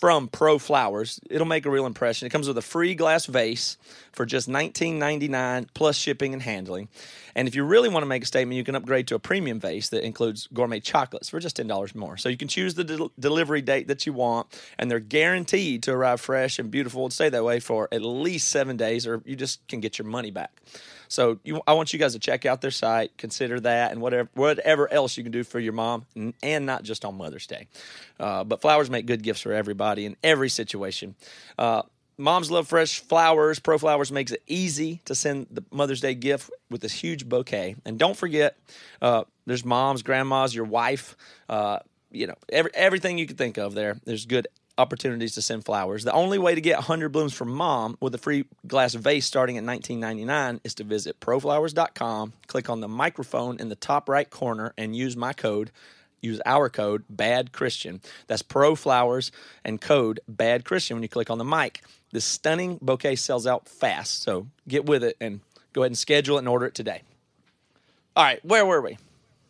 from Pro Flowers. It'll make a real impression. It comes with a free glass vase for just nineteen ninety-nine plus shipping and handling. And if you really want to make a statement, you can upgrade to a premium vase that includes gourmet chocolates for just ten dollars more. So you can choose the del- delivery date that you want, and they're guaranteed to arrive fresh and beautiful and stay that way for at least seven days, or you just can get your money back. So you, I want you guys to check out their site, consider that, and whatever whatever else you can do for your mom, and, and not just on Mother's Day. Uh, but flowers make good gifts for everybody in every situation. Uh, moms love fresh flowers. Pro Flowers makes it easy to send the Mother's Day gift with this huge bouquet. And don't forget, uh, there's moms, grandmas, your wife, uh, you know, every, everything you can think of there. There's good opportunities to send flowers. The only way to get one hundred blooms from mom with a free glass vase starting at nineteen ninety-nine is to visit pro flowers dot com, click on the microphone in the top right corner, and use my code, use our code, Bad Christian. That's Pro Flowers and code Bad Christian when you click on the mic. This stunning bouquet sells out fast, so get with it and go ahead and schedule it and order it today. All right, where were we?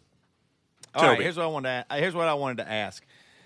All right, here's what I wanted to, here's what I wanted to ask.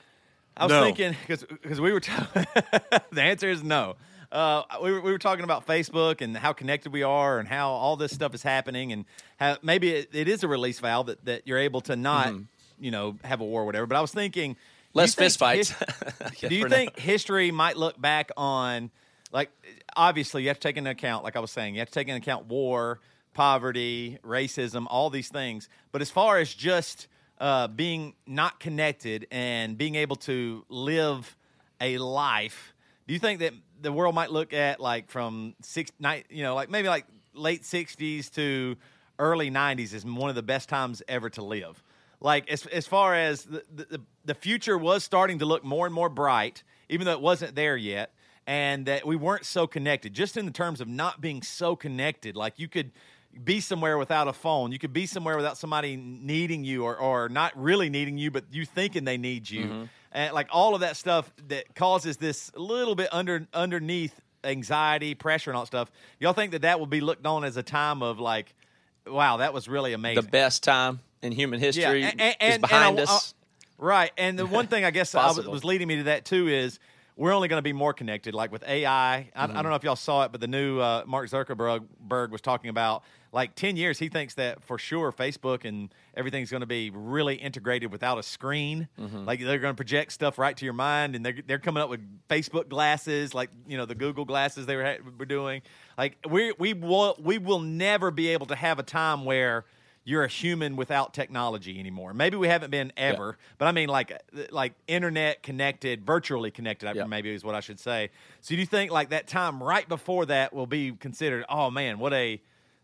I was No. thinking, because we were talking, the answer is no. Uh, we, were, we were talking about Facebook and how connected we are and how all this stuff is happening, and how maybe it, it is a release valve that, that you're able to not, mm-hmm. you know, have a war or whatever. But I was thinking, less fist fights. His, do you think now. history might look back on, like, obviously you have to take into account, like I was saying, you have to take into account war, poverty, racism, all these things. But as far as just Uh, being not connected and being able to live a life, do you think that the world might look at like from six, nine, you know, like maybe like late sixties to early nineties as one of the best times ever to live? Like as as far as the the, the future was starting to look more and more bright, even though it wasn't there yet, and that we weren't so connected. Just in the terms of not being so connected, like you could be somewhere without a phone. You could be somewhere without somebody needing you, or, or not really needing you, but you thinking they need you. Mm-hmm. And like all of that stuff that causes this little bit under underneath anxiety, pressure, and all that stuff. Y'all think that that will be looked on as a time of like, wow, that was really amazing. The best time in human history yeah. and, and, is and, behind and I, us. I, right. And the one thing I guess I was, was leading me to that too is we're only going to be more connected, like with A I. I, mm-hmm. I don't know if y'all saw it, but the new uh, Mark Zuckerberg was talking about like ten years, he thinks that for sure Facebook and everything's going to be really integrated without a screen. Mm-hmm. Like they're going to project stuff right to your mind, and they're they're coming up with Facebook glasses, like you know the Google glasses they were were doing. Like we we will we will never be able to have a time where you're a human without technology anymore. Maybe we haven't been ever, yeah. but I mean like like internet connected, virtually connected. Yeah. Maybe is what I should say. So do you think like that time right before that will be considered? Oh man, what a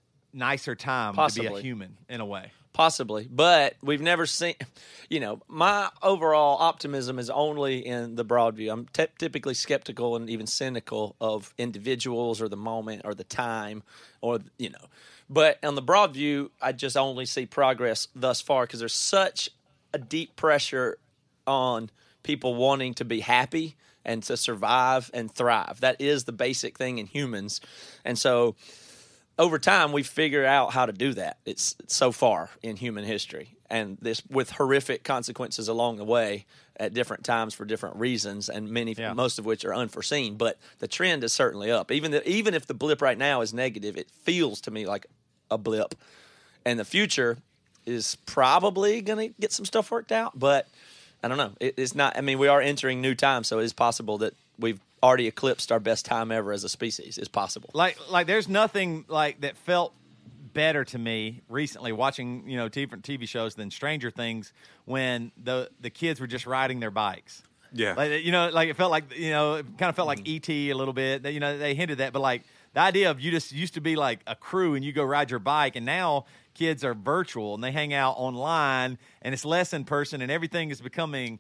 nicer time Possibly. to be a human in a way. Possibly, but we've never seen, you know, my overall optimism is only in the broad view. I'm t- typically skeptical and even cynical of individuals or the moment or the time or, you know, but on the broad view, I just only see progress thus far because there's such a deep pressure on people wanting to be happy and to survive and thrive. That is the basic thing in humans. And so over time, we figure out how to do that. It's, it's so far in human history, and this with horrific consequences along the way at different times for different reasons, and many, yeah. most of which are unforeseen. But the trend is certainly up. Even the, even if the blip right now is negative, it feels to me like a blip, and the future is probably going to get some stuff worked out. But I don't know. It, it's not. I mean, we are entering new times, so it is possible that we've already eclipsed our best time ever as a species. It's possible. Like, like there's nothing like that felt better to me recently watching, you know, different T V shows than Stranger Things when the the kids were just riding their bikes. Yeah. Like, you know, like it felt like, you know, it kind of felt like E T a little bit. You know, they hinted that, but like the idea of you just used to be like a crew and you go ride your bike, and now kids are virtual and they hang out online and it's less in person, and everything is becoming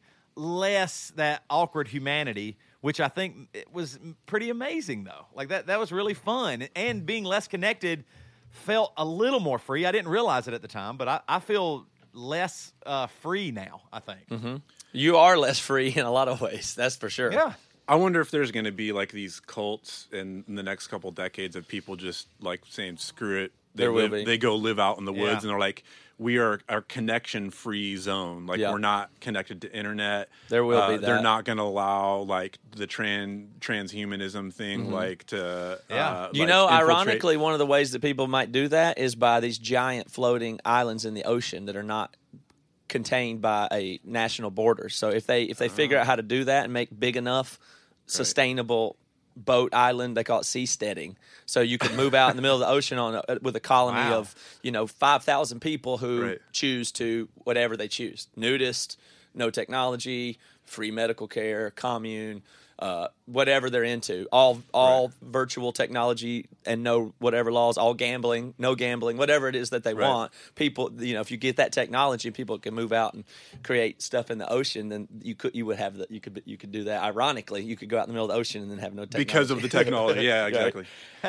less that awkward humanity, which I think it was pretty amazing, though. Like, that that was really fun. And being less connected felt a little more free. I didn't realize it at the time, but I, I feel less uh, free now, I think. Mm-hmm. You are less free in a lot of ways, that's for sure. Yeah. I wonder if there's going to be, like, these cults in, in the next couple decades of people just, like, saying, screw it, they There will live, be. they go live out in the woods, Yeah. and they're like, we are a connection-free zone. Like Yeah. we're not connected to internet. There will Uh, be They're that. not going to allow like the trans transhumanism thing, like to Yeah. uh, You like, know, infiltrate. ironically, one of the ways that people might do that is by these giant floating islands in the ocean that are not contained by a national border. So if they if they figure out how to do that and make big enough sustainable boat island, they call it seasteading. So you could move out in the middle of the ocean on a, with a colony Wow. of, you know, five thousand people who Right. choose to whatever they choose. Nudist, no technology, free medical care, commune, uh, whatever they're into. All all Right. virtual technology and no whatever laws, all gambling, no gambling, whatever it is that they Right. want. People, you know, if you get that technology, people can move out and create stuff in the ocean, then you could you would have the, you could you could do that. Ironically, you could go out in the middle of the ocean and then have no technology. because of the technology. Yeah, exactly.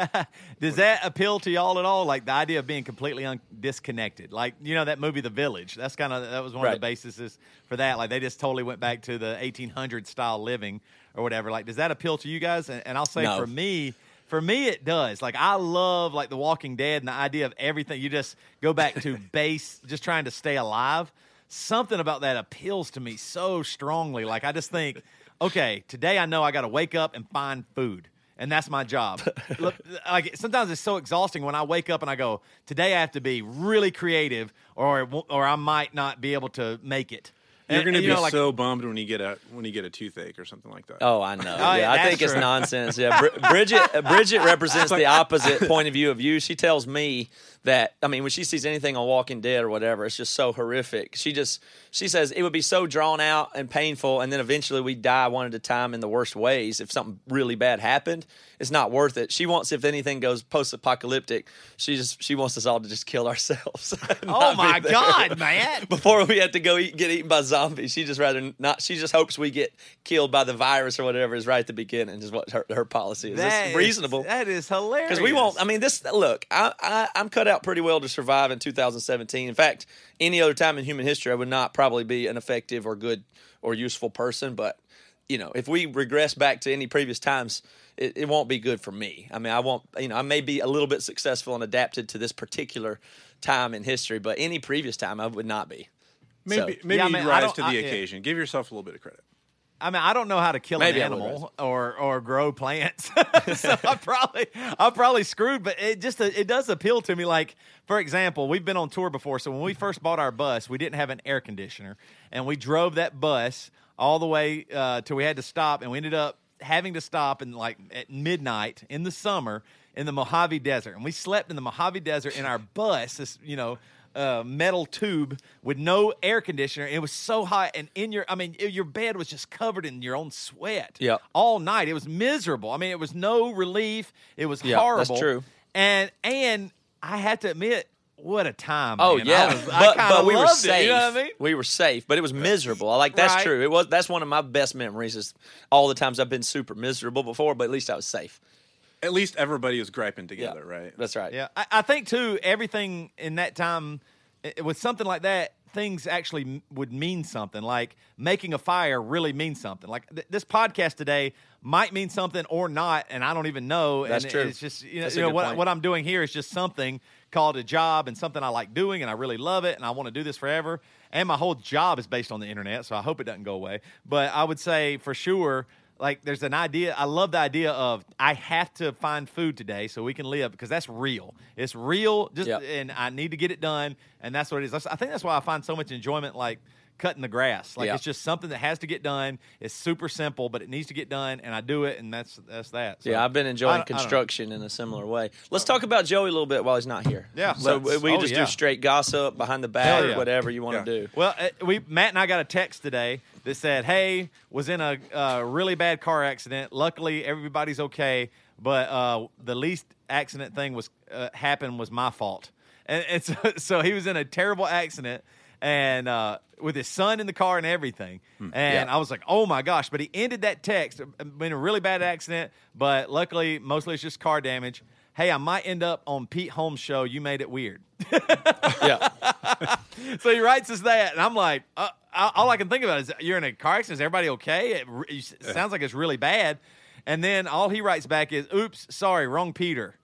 Does that appeal to y'all at all? Like the idea of being completely un- disconnected, like you know that movie The Village. That's kind of that was one Right. of the bases for that. Like they just totally went back to the eighteen hundreds style living or whatever. Like, does that appeal to you guys? And, and I'll say No. for me, for me it does. Like I love like The Walking Dead and the idea of everything. You just go back to base, just trying to stay alive. Something about that appeals to me so strongly. Like I just think, okay, today I know I got to wake up and find food. And that's my job. Look, like sometimes it's so exhausting when I wake up and I go, today I have to be really creative, or it won't- or I might not be able to make it. You're And- going to and, be you know, like, so bummed when you get a when you get a toothache or something like that. Oh, I know. Oh, yeah, I that's think it's true. nonsense. Yeah, Bri- Bridget. uh, Bridget represents the opposite point of view of you. She tells me that I mean, when she sees anything on Walking Dead or whatever, it's just so horrific. She just she says it would be so drawn out and painful, and then eventually we die one at a time in the worst ways. If something really bad happened, it's not worth it. She wants, if anything goes post-apocalyptic, she just she wants us all to just kill ourselves. oh Not be my there. God, man. Before we have to go eat, get eaten by zombies, she just rather not. She just hopes we get killed by the virus or whatever is right at the beginning. Is what her, her policy is. That It's is- reasonable that is hilarious. because we won't. I mean, this. Look, I, I I'm cut out pretty well to survive in two thousand seventeen. In fact, any other time in human history, I would not probably be an effective or good or useful person. But you know, if we regress back to any previous times, it, it won't be good for me. I mean, I won't. You know, I may be a little bit successful and adapted to this particular time in history, but any previous time, I would not be. maybe So- maybe Yeah, I you mean, I rise don't- to the I- yeah. occasion. Give yourself a little bit of credit. I mean, I don't know how to kill Maybe I an would animal or or grow plants, so I probably I'm probably screwed. But it just it does appeal to me. Like for example, we've been on tour before, so when we first bought our bus, we didn't have an air conditioner, and we drove that bus all the way uh, till we had to stop, and we ended up having to stop in like at midnight in the summer in the Mojave Desert, and we slept in the Mojave Desert in our bus. This you know. Uh, metal tube with no air conditioner. It was so hot, and in your, I mean, it- your bed was just covered in your own sweat. Yep. all night. It was miserable. I mean, it was no relief. It was Yeah, horrible. that's true. And and I have to admit, what a time. Oh man. yeah, I, was, I but, kinda but we were loved safe. It, you know what I mean? We were safe, but it was miserable. I like that's Right. true. It was that's one of my best memories. Is all the times I've been super miserable before, but at least I was safe. At least everybody was griping Yeah, together, right? That's right. Yeah, I, I think too. Everything in that time, i- with something like that, things actually m- would mean something. Like making a fire really means something. Like th- this podcast today might mean something or not, and I don't even know. That's and true. It's just you know, That's a you know good what point. what I'm doing here is just something called a job and something I like doing, and I really love it, and I want to do this forever. And my whole job is based on the internet, so I hope it doesn't go away. But I would say for sure. Like there's an idea. I love the idea of I have to find food today so we can live because that's real. It's real. Just Yep. and I need to get it done, and that's what it is. That's- I think that's why I find so much enjoyment, like cutting the grass. Like Yeah. it's just something that has to get done. It's super simple, but it needs to get done, and I do it, and that's that's that. So, Yeah, I've been I enjoying don't- I don't know. construction in a similar way. Let's talk about Joey a little bit while he's not here. Yeah, So let's. we Oh, just yeah. do straight gossip behind the Hell back, yeah. whatever you want to Yeah. do. Well, uh, we Matt and I got a text today that said, "Hey, was in a uh, really bad car accident. Luckily, everybody's okay, but uh, the least accident thing was uh, happened was my fault." And, and so, so he was in a terrible accident, and uh, with his son in the car and everything. And Yeah. I was like, "Oh my gosh!" But he ended that text in a really bad accident, but luckily, mostly it's just car damage. Hey, I might end up on Pete Holmes' show. You made it weird. Yeah, So he writes us that, and I'm like, uh, all I can think about is, you're in a car accident. Is everybody okay? It, re- it sounds like it's really bad. And then all he writes back is, oops, sorry, wrong Peter.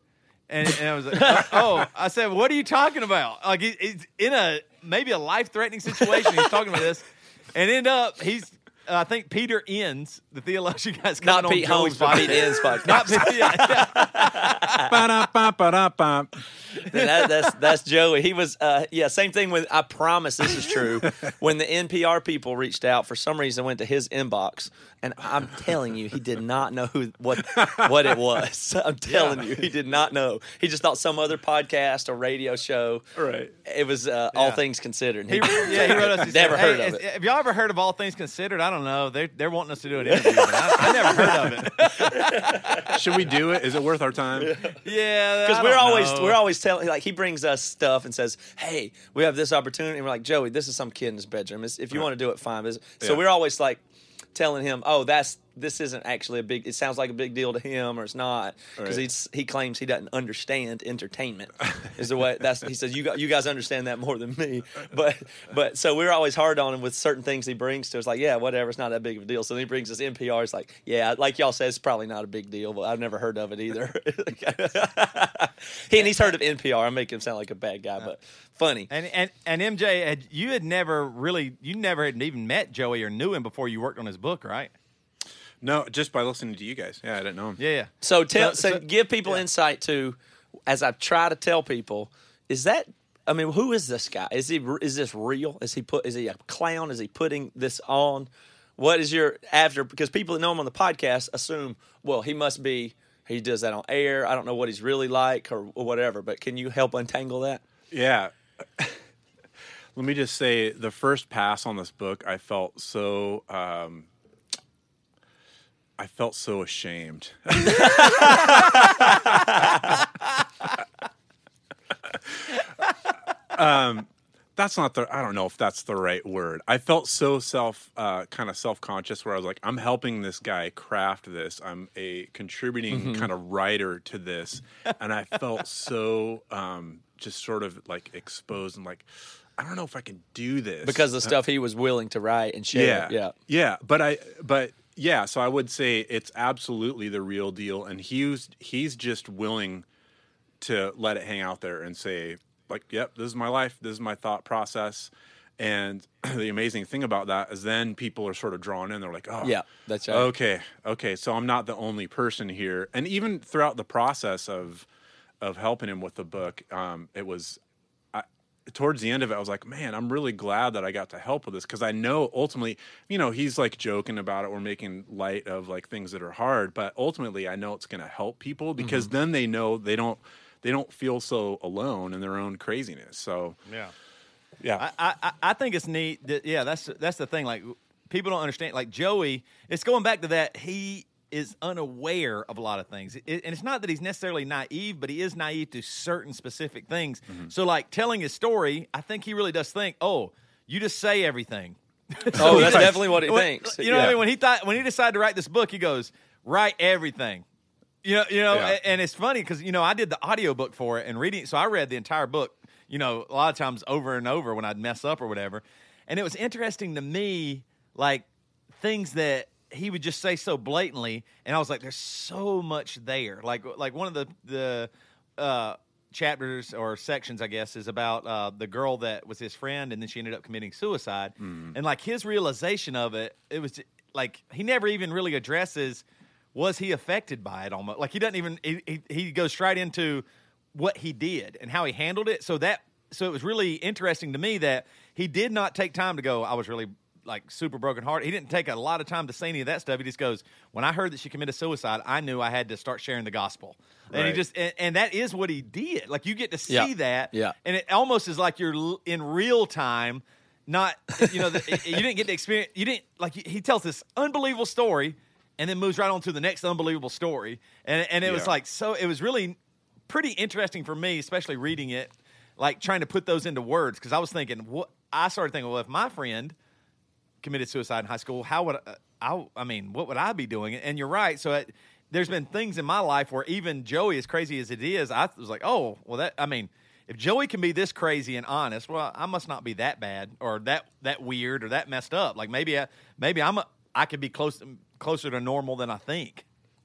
And, and I was like, oh, oh, I said, what are you talking about? Like, he, he's in a maybe a life-threatening situation. He's talking about this. And end up, he's, uh, I think Peter Enns, the theologian guy's coming Not on Pete Joey's Holmes, but Pete podcast. Enns podcast. Not Pete, yeah, yeah. Ba-da-ba-ba-da-ba. that, that's that's Joey. He was, uh, yeah, same thing with. I promise this is true. When the N P R people reached out, for some reason, went to his inbox, and I'm telling you, he did not know who what what it was. I'm telling you, he did not know. He just thought some other podcast or radio show. Right. It was uh, All Yeah. Things Considered. He, yeah, he wrote us. He Never said, heard hey, of is- it. Have y'all ever heard of All Things Considered? I don't know. They're, they're wanting us to do an interview, but I, I never heard of it. Should we do it? Is it worth our time? Yeah, Because I we're don't always know. we're always telling, like, he brings us stuff and says, "Hey, we have this opportunity." And we're like, "Joey, this is some kid in his bedroom. It's, if you want to do it, fine." But it's- So Yeah. we're always like telling him, "Oh, that's this isn't actually a big. It sounds like a big deal to him, or it's not," because Right. he's he claims he doesn't understand entertainment. Is the way that's he says you got, you guys understand that more than me. But but so we're always hard on him with certain things he brings to us. Like, yeah, whatever, it's not that big of a deal. So then he brings us N P R. It's like, yeah, like y'all said, it's probably not a big deal, but I've never heard of it either. he and he's heard of N P R. I make him sound like a bad guy, but funny. And and and M J, had, you had never really, you never had even met Joey or knew him before you worked on his book, right? No, just by listening to you guys. Yeah, I didn't know him. Yeah, yeah. So tell, so, So- so- give people yeah. insight to, as I try to tell people, is that, I mean, who is this guy? Is he is this real? Is he put? Is he a clown? Is he putting this on? What is your after? Because people that know him on the podcast assume, well, he must be. He does that on air. I don't know what he's really like or, or whatever. But can you help untangle that? Yeah. Let me just say, the first pass on this book, I felt so. Um, I felt so ashamed. um, that's not the. I don't know if that's the right word. I felt so self, uh, kind of self conscious, where I was like, I'm helping this guy craft this. I'm a contributing kind of writer to this, and I felt so um, just sort of like exposed and like, I don't know if I can do this Because the stuff he was willing to write and share. yeah, Yeah. yeah. But I, but yeah. So I would say it's absolutely the real deal, and he's he's just willing to let it hang out there and say, like, yep, this is my life, this is my thought process. And the amazing thing about that is then people are sort of drawn in. They're like, oh, Yeah, that's right. okay, okay. So I'm not the only person here. And even throughout the process of of helping him with the book, um, it was. Towards the end of it, I was like, man, I'm really glad that I got to help with this, because I know ultimately, you know, he's like joking about it. We're making light of like things that are hard, but ultimately I know it's going to help people, because Mm-hmm. then they know they don't, they don't feel so alone in their own craziness. So Yeah. yeah, I, I, I think it's neat. That, yeah, that's that's the thing. Like, people don't understand. Like, Joey, it's going back to that. He is unaware of a lot of things. It, and it's not that he's necessarily naive, but he is naive to certain specific things. Mm-hmm. So, like, telling his story, I think he really does think, oh, you just say everything. Oh, he's that's like- definitely what he when- thinks. You know what I Yeah. mean? When he thought, when he decided to write this book, he goes, write everything. You know, you know, Yeah. a- and it's funny because, you know, I did the audiobook for it and reading, so I read the entire book, you know, a lot of times over and over when I'd mess up or whatever. And it was interesting to me, like, things that he would just say so blatantly, and I was like, there's so much there. Like, like one of the the uh, chapters or sections, I guess, is about uh, the girl that was his friend, and then she ended up committing suicide. And like his realization of it, it was like he never even really addresses was he affected by it. Almost like he doesn't even he, he, he goes straight into what he did and how he handled it. So that so it was really interesting to me that he did not take time to go, I was really like super broken heart. He didn't take a lot of time to say any of that stuff. He just goes, when I heard that she committed suicide, I knew I had to start sharing the gospel. And he Right. just, and, and that is what he did. Like, you get to see Yeah. that. Yeah. And it almost is like you're l- in real time, not, you know, the, you didn't get to experience, you didn't, like, he he tells this unbelievable story and then moves right on to the next unbelievable story. And, and it was Yeah. like, so it was really pretty interesting for me, especially reading it, like trying to put those into words. Cause I was thinking, what, I started thinking, well, if my friend committed suicide in high school, how would I, I, I mean, what would I be doing? And you're right. So it, there's been things in my life where even Joey, as crazy as it is, I was like, oh, well, that, I mean, if Joey can be this crazy and honest, well, I must not be that bad or that, that weird or that messed up. Like maybe, I, maybe I'm, a, I could be close, closer to normal than I think.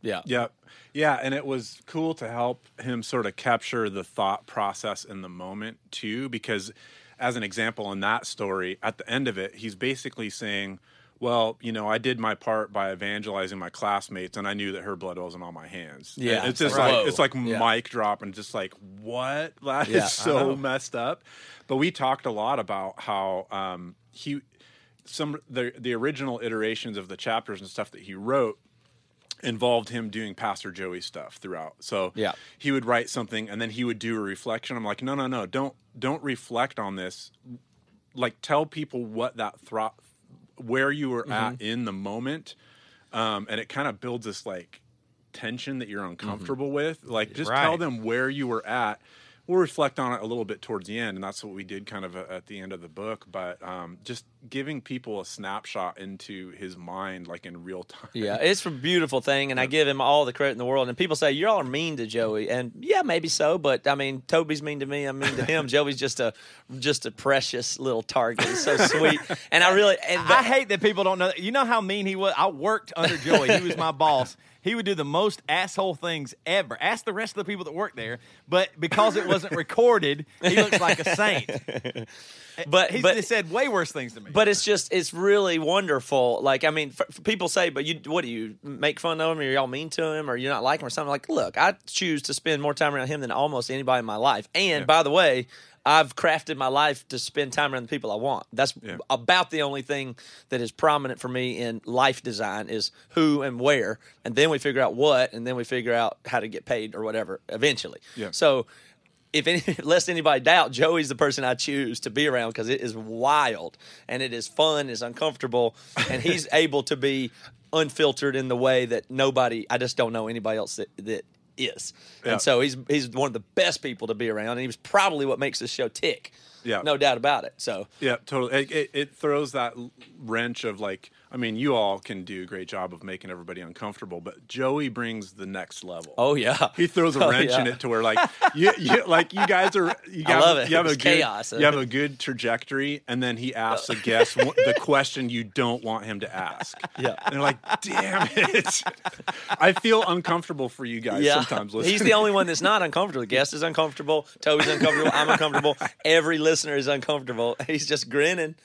Yeah. Yep. Yeah, and it was cool to help him sort of capture the thought process in the moment too, because as an example in that story, at the end of it, he's basically saying, well, you know, I did my part by evangelizing my classmates, and I knew that her blood wasn't on my hands. Yeah. And it's just Right. like, it's like Yeah. mic drop and just like, what? That Yeah, is so messed up. But we talked a lot about how um, he, some, the, the original iterations of the chapters and stuff that he wrote involved him doing Pastor Joey stuff throughout. So Yeah. he would write something and then he would do a reflection. I'm like, no, no, no, don't don't reflect on this. Like, tell people what that thought, where you were Mm-hmm. at in the moment, um, and it kind of builds this like tension that you're uncomfortable Mm-hmm. with. Like, just Right. tell them where you were at. We'll reflect on it a little bit towards the end, and that's what we did kind of at the end of the book. But um, just giving people a snapshot into his mind, like in real time. Yeah, it's a beautiful thing, and I give him all the credit in the world. And people say, y'all are mean to Joey. And yeah, maybe so, but I mean, Toby's mean to me, I'm mean to him. Joey's just a just a precious little target. He's so sweet. And I really... And, I hate that people don't know that. You know how mean he was? I worked under Joey. He was my boss. He would do the most asshole things ever. Ask the rest of the people that work there. But because it wasn't recorded, he looks like a saint. But- He's but- said way worse things to me. But it's just, it's really wonderful. Like, I mean, f- f- people say, but you, what do you make fun of him, or y'all mean to him, or you're not like him, or something? Like, look, I choose to spend more time around him than almost anybody in my life. And by the way, I've crafted my life to spend time around the people I want. That's Yeah. about the only thing that is prominent for me in life design is who and where, and then we figure out what, and then we figure out how to get paid or whatever eventually. Yeah. So. If any, lest anybody doubt, Joey's the person I choose to be around because it is wild and it is fun, it's uncomfortable, and he's able to be unfiltered in the way that nobody, I just don't know anybody else that, that is. Yeah. And so he's he's one of the best people to be around, and he was probably what makes this show tick. Yeah. No doubt about it. So Yeah, totally. It, it, it throws that l- wrench of like, I mean, you all can do a great job of making everybody uncomfortable, but Joey brings the next level. Oh yeah, He throws a Oh, wrench in yeah. it to where like you, you like you guys are you I have, love it. you have It's a good chaos. you have a good trajectory, and then he asks a guest wh- the question you don't want him to ask. Yeah. And they're like, damn it. I feel uncomfortable for you guys yeah. sometimes listening. He's the only one that's not uncomfortable. The guest is uncomfortable. Toby's uncomfortable. I'm uncomfortable. Every listener is uncomfortable. He's just grinning.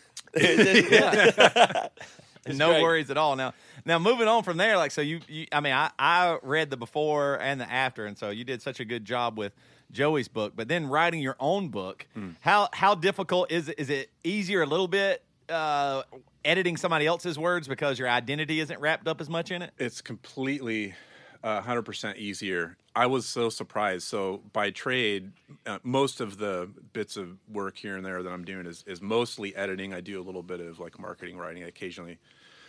It's no great. worries at all. Now, now moving on from there, like so, you, you I mean, I, I read the before and the after, and so you did such a good job with Joey's book. But then writing your own book, how how difficult is it? Is it easier a little bit uh, editing somebody else's words because your identity isn't wrapped up as much in it? It's completely uh, one hundred percent easier. I was so surprised. So by trade, uh, most of the bits of work here and there that I'm doing is, is mostly editing. I do a little bit of like marketing writing occasionally.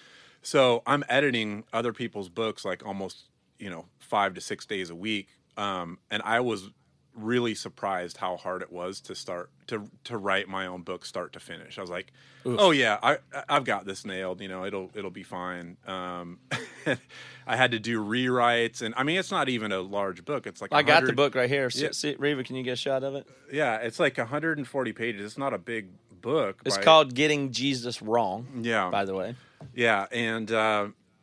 So I'm editing other people's books like almost, you know, five to six days a week. Um, and I was really surprised how hard it was to start to to write my own book start to finish. I was like, oh yeah, I I've got this nailed. You know, it'll it'll be fine. Um, I had to do rewrites, and I mean, it's not even a large book. It's like I got the one hundred book right here. S- Yeah. See, Reva, can you get a shot of it? Yeah, it's like one hundred forty pages. It's not a big book. It's by- called Getting Jesus Wrong. Yeah. By the way. Yeah, and uh,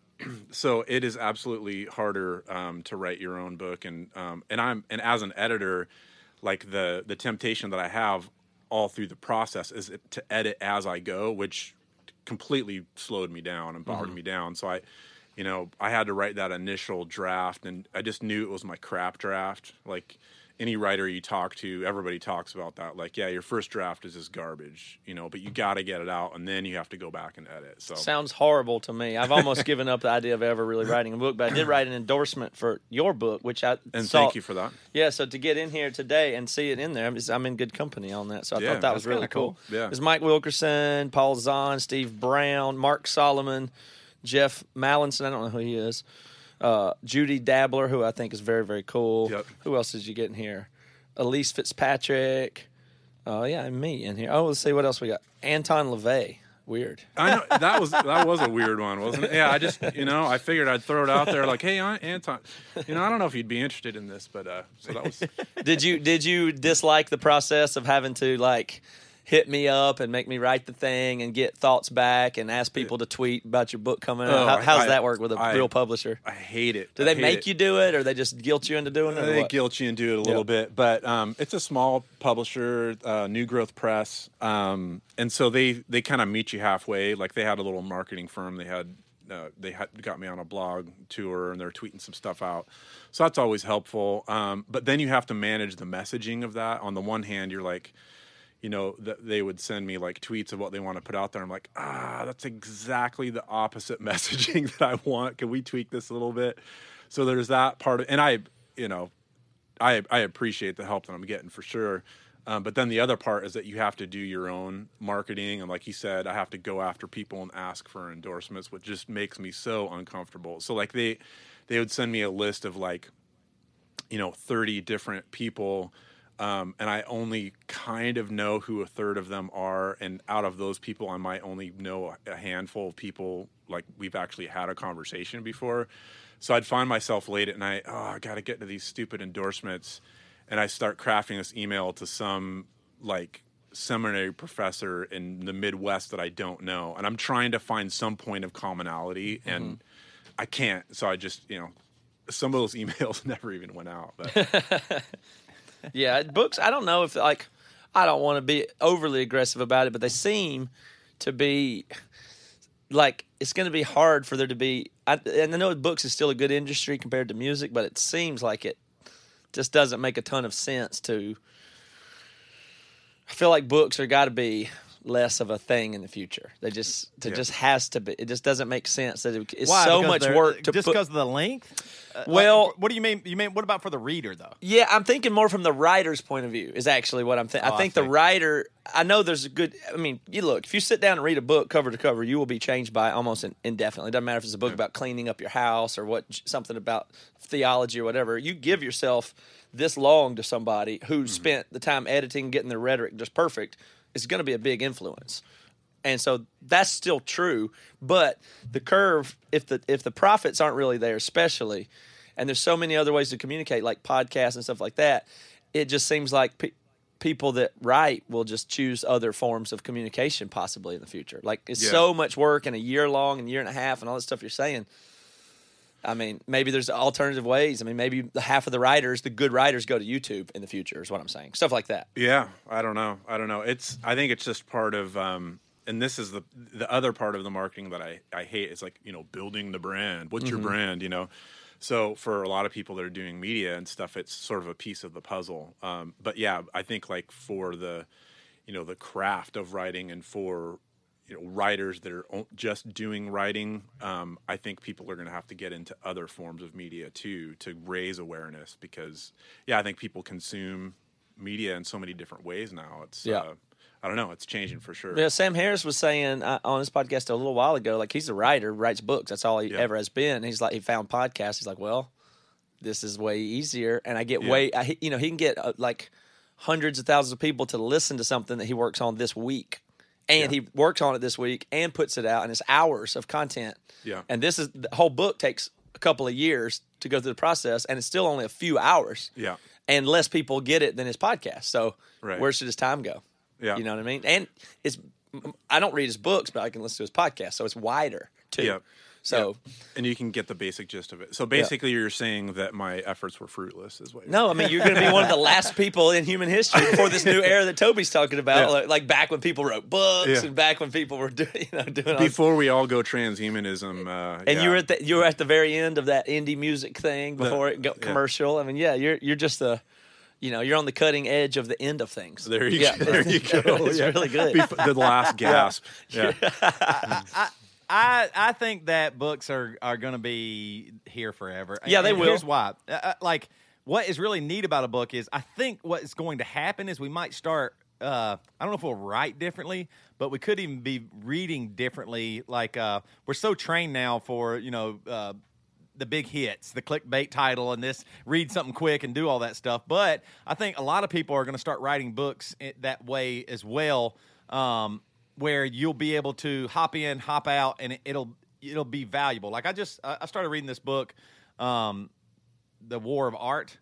so it is absolutely harder um, to write your own book, and um, and I'm and as an editor, like the the temptation that I have all through the process is to edit as I go, which completely slowed me down and bogged me down. So I, you know, I had to write that initial draft, and I just knew it was my crap draft. Like any writer you talk to, everybody talks about that. Like, yeah, your first draft is just garbage, you know, but you got to get it out, and then you have to go back and edit. So Sounds horrible to me. I've almost given up the idea of ever really writing a book, but I did write an endorsement for your book, which I and saw. thank you for that. Yeah, so to get in here today and see it in there, I'm, just- I'm in good company on that. So I Yeah, thought that was that's really kinda cool. cool. Yeah. There's Mike Wilkerson, Paul Zahn, Steve Brown, Mark Solomon, Jeff Mallinson. I don't know who he is. Uh, Judy Dabler, who I think is very, very cool. Yep. Who else did you get in here? Elise Fitzpatrick. Oh, yeah, and me in here. Oh, let's see what else we got. Anton LaVey. Weird. I know that was that was a weird one, wasn't it? Yeah, I just you know I figured I'd throw it out there like, hey, Aunt Anton, you know I don't know if you'd be interested in this, but uh, so that was Did you did you dislike the process of having to like hit me up and make me write the thing and get thoughts back and ask people to tweet about your book coming out. Oh, How, how does I- that work with a I- real publisher? I hate it. Do I they hate make it. you do it, or they just guilt you into doing it? or They what? guilt you and do it a little Yep. bit, but um, it's a small publisher, uh, New Growth Press, um, and so they they kind of meet you halfway. Like they had a little marketing firm. They had uh, they had got me on a blog tour, and they're tweeting some stuff out. So that's always helpful. Um, but then you have to manage the messaging of that. On the one hand, you're like, you know, th- they would send me like tweets of what they want to put out there. I'm like, ah, that's exactly the opposite messaging that I want. Can we tweak this a little bit? So there's that part of, and I, you know, I I appreciate the help that I'm getting for sure. Um, but then the other part is that you have to do your own marketing. And like you said, I have to go after people and ask for endorsements, which just makes me so uncomfortable. So like they, they would send me a list of like, you know, thirty different people. Um, and I only kind of know who a third of them are. And out of those people, I might only know a handful of people, like we've actually had a conversation before. So I'd find myself late at night, oh, I got to get to these stupid endorsements. And I start crafting this email to some like seminary professor in the Midwest that I don't know. And I'm trying to find some point of commonality and mm-hmm. I can't. So I just, you know, some of those emails never even went out. But Yeah, books, I don't know if, like, I don't want to be overly aggressive about it, but they seem to be, like, it's going to be hard for there to be, I, and I know books is still a good industry compared to music, but it seems like it just doesn't make a ton of sense to, I feel like books are got to be less of a thing in the future. They just, it Yeah. just has to be, it just doesn't make sense that it, it's Why? so Because much they're- work to just put. because of the length. Uh, Well- like, what do you mean? You mean what about for the reader though? Yeah, I'm thinking more from the writer's point of view is actually what I'm thinking. Oh, I I think the see. writer, I know there's a good, I mean, you look, if you sit down and read a book cover to cover, you will be changed by it almost in, indefinitely. It doesn't matter if it's a book about cleaning up your house or what something about theology or whatever. You give yourself this long to somebody who Mm-hmm. spent the time editing, getting their rhetoric just perfect, it's going to be a big influence. And so that's still true, but the curve, if the if the profits aren't really there, especially, and there's so many other ways to communicate, like podcasts and stuff like that, it just seems like pe- people that write will just choose other forms of communication possibly in the future. Like it's Yeah. so much work and a year long and year and a half and all that stuff you're saying. I mean, maybe there's alternative ways. I mean, maybe the half of the writers, the good writers, go to YouTube in the future is what I'm saying. Stuff like that. yeah, I don't know. I don't know. It's, I think it's just part of, um, and this is the the other part of the marketing that I, I hate. It's like, you know, building the brand. What's your brand, you know? So for a lot of people that are doing media and stuff, it's sort of a piece of the puzzle. Um, but yeah, I think like for the, you know, the craft of writing and for, you know, writers that are o- just doing writing, um, I think people are going to have to get into other forms of media too to raise awareness because, yeah, I think people consume media in so many different ways now. It's, Yeah. uh, I don't know. It's changing for sure. Yeah, Sam Harris was saying uh, on his podcast a little while ago, like he's a writer, writes books. That's all he Yeah. ever has been. He's like, he found podcasts. He's like, well, this is way easier, and I get Yeah. way, I, you know, he can get uh, like hundreds of thousands of people to listen to something that he works on this week, and Yeah. he works on it this week and puts it out, and it's hours of content. Yeah. And this is the whole book takes a couple of years to go through the process, and it's still only a few hours. Yeah. And less people get it than his podcast. So Right. where should his time go? Yeah. You know what I mean? And it's I don't read his books, but I can listen to his podcast, so it's wider too. Yep. So And you can get the basic gist of it. So basically, you're saying that my efforts were fruitless, is what you're no, I mean you're going to be one of the last people in human history before this new era that Toby's talking about, Yeah. like, like back when people wrote books Yeah. and back when people were doing, you know, doing all Before we all go transhumanism, uh, And yeah. you were at the you were at the very end of that indie music thing before it got yeah. commercial. I mean, yeah, you're you're just the, you know, you're on the cutting edge of the end of things. There you yeah, go. There you go. It's Yeah. really good. Bef- the last gasp. Yeah. I I think that books are are going to be here forever. Yeah, they And will. Here's why. Uh, uh, like, what is really neat about a book is I think what is going to happen is we might start. Uh, I don't know if we'll write differently, but we could even be reading differently. Like, uh, we're so trained now for you know. Uh, the big hits, the clickbait title, and this read something quick and do all that stuff. But I think a lot of people are going to start writing books i- that way as well, um, where you'll be able to hop in, hop out, and it, it'll it'll be valuable. Like I just I I started reading this book, um, The War of Art,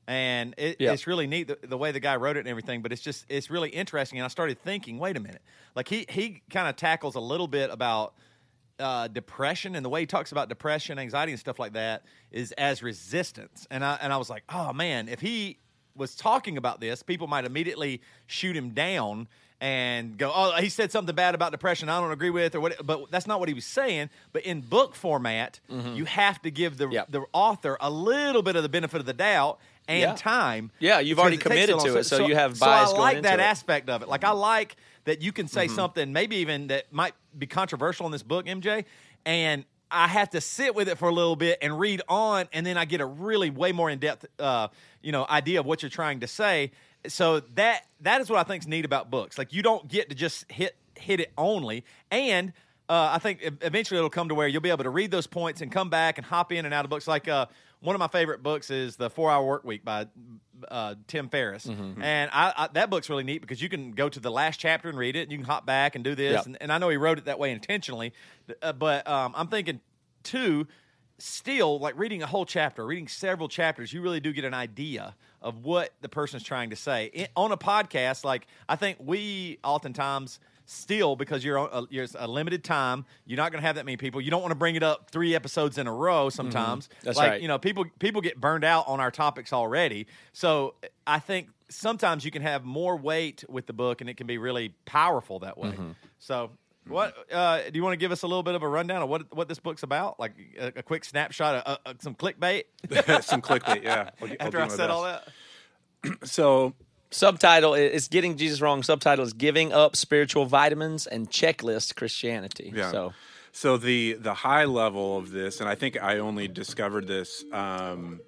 And it, Yeah. it's really neat the, the way the guy wrote it and everything, but it's just it's really interesting. And I started thinking, wait a minute, like he he kind of tackles a little bit about uh, depression, and the way he talks about depression, anxiety, and stuff like that is as resistance. And I and I was like, oh man, if he was talking about this, people might immediately shoot him down and go, oh, he said something bad about depression I don't agree with, or what. But that's not what he was saying. But in book format, mm-hmm. you have to give the Yep. the author a little bit of the benefit of the doubt and Yeah. time. Yeah, you've because already it takes committed so to long. it, so you have so bias I going like into that it. aspect of it. Like I like that you can say Mm-hmm. something maybe even that might be controversial in this book, M J, and I have to sit with it for a little bit and read on, and then I get a really way more in depth, uh, you know, idea of what you're trying to say. So that that is what I think is neat about books. Like you don't get to just hit hit it only, and uh, I think ev- eventually it'll come to where you'll be able to read those points and come back and hop in and out of books. Like uh, one of my favorite books is The four hour Work Week by uh, Tim Ferriss, Mm-hmm. and I, I, that book's really neat because you can go to the last chapter and read it, and you can hop back and do this. Yep. And, and I know he wrote it that way intentionally, uh, but um, I'm thinking too. Still, like reading a whole chapter, reading several chapters, you really do get an idea of what the person's trying to say. In, on a podcast, like I think we oftentimes still, because you're on a, you're a limited time, you're not going to have that many people. You don't want to bring it up three episodes in a row. Sometimes, Mm-hmm. That's like right. you know, people people get burned out on our topics already. So I think sometimes you can have more weight with the book, and it can be really powerful that way. Mm-hmm. So. What uh, do you want to give us a little bit of a rundown of what what this book's about? Like a, a quick snapshot, of, uh, some clickbait. Some clickbait, yeah. I'll, I'll After do I my said all best. that, So Subtitle is Getting Jesus Wrong. Subtitle is Giving Up Spiritual Vitamins and Checklist Christianity. Yeah. So So the the high level of this, and I think I only discovered this. Um,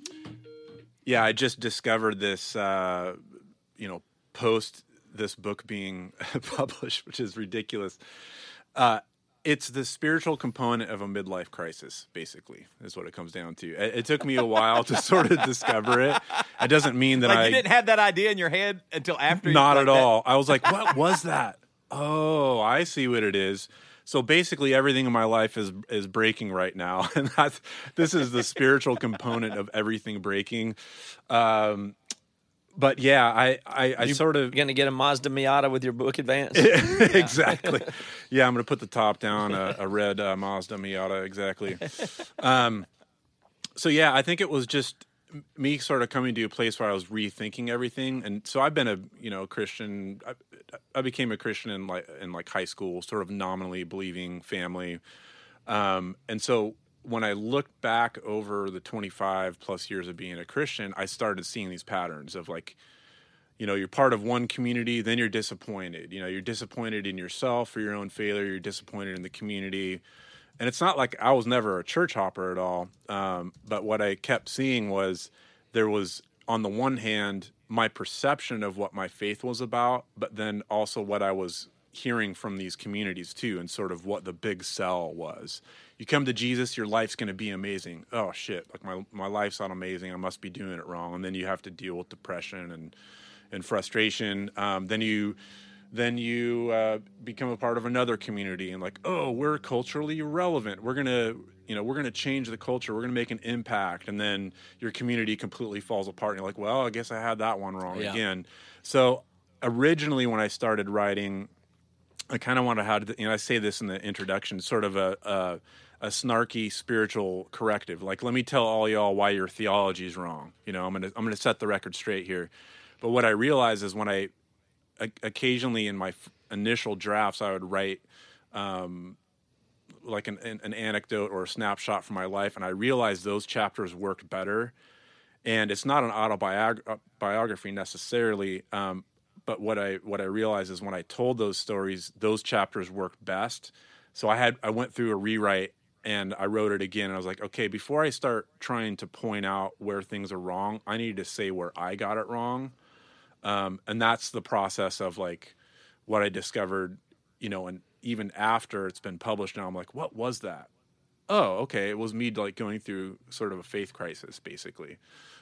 yeah, I just discovered this. Uh, you know, post this book being published, which is ridiculous. Uh, it's the spiritual component of a midlife crisis, basically, is what it comes down to. It, it took me a while to sort of discover it. It doesn't mean that like I you didn't have that idea in your head until after. you- not like at that- all. I was like, what was that? Oh, I see what it is. So basically everything in my life is is breaking right now. And that's this is the spiritual component of everything breaking. Um but yeah, I I, I sort of you're going to get a Mazda Miata with your book advance? exactly. Yeah, I'm going to put the top down, a, a red uh, Mazda Miata, exactly. Um, so yeah, I think it was just me sort of coming to a place where I was rethinking everything, and so I've been a you know Christian. I, I became a Christian in like in like high school, sort of nominally believing family, um, and so when I looked back over the twenty-five plus years of being a Christian, I started seeing these patterns of like, you know, you're part of one community, then you're disappointed. You know, you're disappointed in yourself for your own failure. You're disappointed in the community. And it's not like I was never a church hopper at all. Um, but what I kept seeing was there was, on the one hand, my perception of what my faith was about, but then also what I was hearing from these communities too, and sort of what the big sell was. You come to Jesus, your life's going to be amazing. Oh shit, like my my life's not amazing. I must be doing it wrong. And then you have to deal with depression and and frustration. Um, then you then you uh, become a part of another community and like, oh, we're culturally relevant. We're gonna you know we're gonna change the culture. We're gonna make an impact. And then your community completely falls apart. And you're like, well, I guess I had that one wrong Yeah. again. So originally, when I started writing, I kind of wanted to have, you know, I say this in the introduction, sort of a, a a snarky spiritual corrective. Like, let me tell all y'all why your theology is wrong. You know, I'm gonna I'm gonna set the record straight here. But what I realized is when I occasionally in my f- initial drafts, I would write um, like an, an, an anecdote or a snapshot from my life, and I realized those chapters worked better. And it's not an autobiography necessarily, um, but what I what I realized is when I told those stories, those chapters worked best. So I had I went through a rewrite and I wrote it again. And I was like, okay, before I start trying to point out where things are wrong, I need to say where I got it wrong. Um, and that's the process of like what I discovered, you know, and even after it's been published now, I'm like, what was that? Oh, okay. It was me like going through sort of a faith crisis, basically.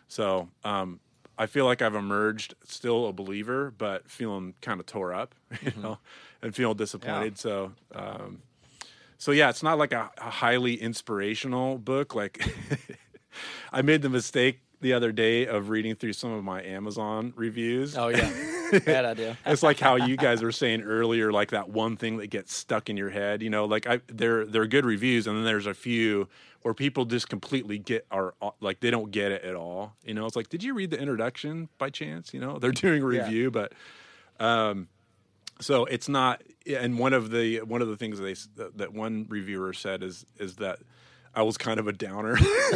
So um, I feel like I've emerged still a believer, but feeling kind of tore up, you know, and feeling disappointed. Yeah. So, um, so yeah, it's not like a, a highly inspirational book. Like I made the mistake the other day of reading through some of my Amazon reviews. Oh, yeah. Bad idea. It's like how you guys were saying earlier, like that one thing that gets stuck in your head. You know, like I, they're they're good reviews, and then there's a few where people just completely get are like they don't get it at all. You know, it's like, did you read the introduction by chance? You know, they're doing a review, yeah. but um, so it's not. And one of the one of the things they that one reviewer said is is that I was kind of a downer.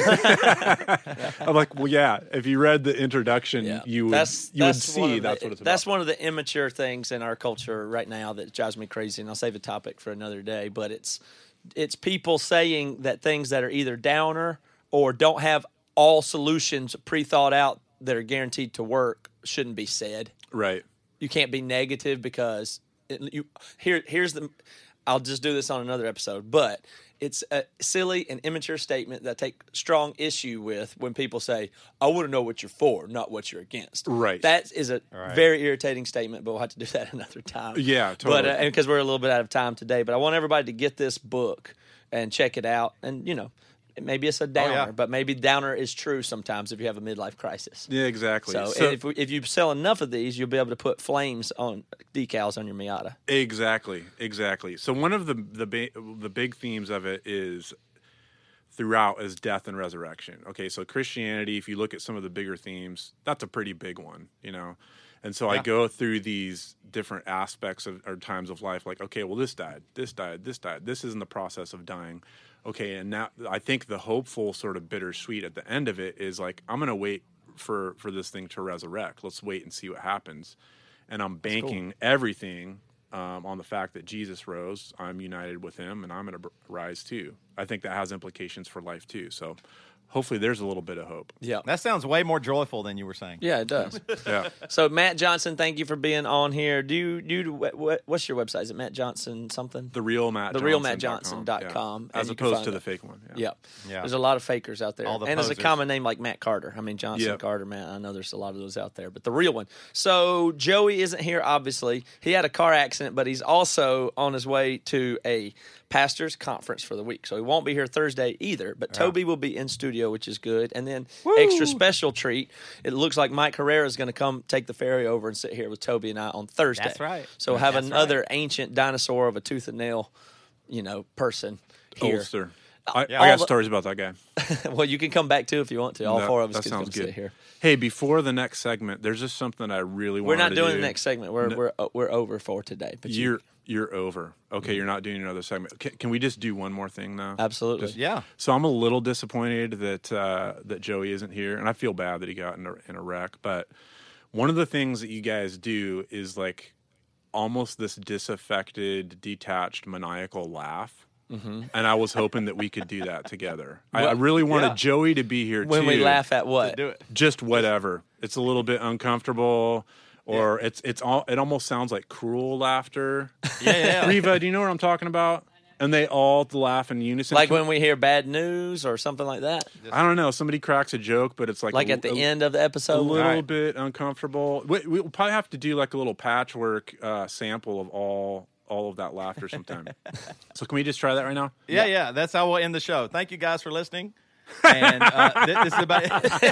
I'm like, well, yeah. If you read the introduction, Yeah. you would That's- you would that's see one of the- that's what it's about. That's one of the immature things in our culture right now that drives me crazy, and I'll save the topic for another day. But it's it's people saying that things that are either downer or don't have all solutions pre-thought out that are guaranteed to work shouldn't be said. Right. You can't be negative because it, you here here's the I'll just do this on another episode, but it's a silly and immature statement that I take strong issue with when people say, I want to know what you're for, not what you're against. Right. That is a Right. very irritating statement, but we'll have to do that another time. Yeah, But totally. uh, and because we're a little bit out of time today, but I want everybody to get this book and check it out. And, you know, maybe it's a downer, yeah. but maybe downer is true sometimes if you have a midlife crisis. Yeah, exactly. So, So- if, if you sell enough of these, you'll be able to put flames on decals on your Miata. Exactly, exactly. So one of the the ba- the big themes of it is throughout is death and resurrection. Okay, so Christianity, if you look at some of the bigger themes, that's a pretty big one, you know. And so I Yeah. go through these different aspects of or times of life, like, okay, well, this died, this died, this died. This is in the process of dying. Okay, and now I think the hopeful sort of bittersweet at the end of it is like, I'm going to wait for for this thing to resurrect. Let's wait and see what happens. And I'm banking everything um, on the fact that Jesus rose. I'm united with him, and I'm going to rise too. I think that has implications for life too. So hopefully there's a little bit of hope. Yeah. That sounds way more joyful than you were saying. Yeah, it does. Yeah. So, Matt Johnson, thank you for being on here. Do you, do you, what, what, what's your website? Is it Matt Johnson something? The real Matt The Johnson. real Matt Johnson dot com. As And you can opposed find to the it. fake one. Yeah. Yep. Yeah. There's a lot of fakers out there. All the and there's a posers. common name like Matt Carter. I mean, Johnson, Yep. Carter, Matt. I know there's a lot of those out there. But the real one. So, Joey isn't here, obviously. He had a car accident, but he's also on his way to a pastor's conference for the week. So, he won't be here Thursday either. But Toby will be in studio, which is good. And then, extra special treat, it looks like Mike Herrera is going to come take the ferry over and sit here with Toby and I on Thursday. That's right. So, we'll have That's another right. ancient dinosaur of a tooth and nail, you know, person here. Holster. I, Yeah. I All got the- stories about that guy. Well, you can come back too if you want to. All That- four of us that can sounds come good. sit here. Hey, before the next segment, there's just something I really want We're to not do. doing the next segment. We're No. we're uh, we're over for today. But you, You're you're over. Okay, you're not doing another segment. Can, can we just do one more thing now? absolutely. Yeah. So I'm a little disappointed that uh, that Joey isn't here, and I feel bad that he got in a, in a wreck. But one of the things that you guys do is like almost this disaffected, detached, maniacal laugh. Mm-hmm. And I was hoping that we could do that together. I, I really wanted yeah. Joey to be here When too. we laugh at what? Do it. just whatever. It's a little bit uncomfortable, or it's it's all. It almost sounds like cruel laughter. Yeah, yeah, yeah. Riva, do you know what I'm talking about? And they all laugh in unison. Like when we hear bad news or something like that. I don't know, somebody cracks a joke, but it's like Like a, at the a, end of the a episode. little Right. bit uncomfortable. We, we'll probably have to do like a little patchwork uh, sample of all all of that laughter sometime. So can we just try that right now? Yeah, yeah. That's how we'll end the show. Thank you guys for listening. And uh, th- this is about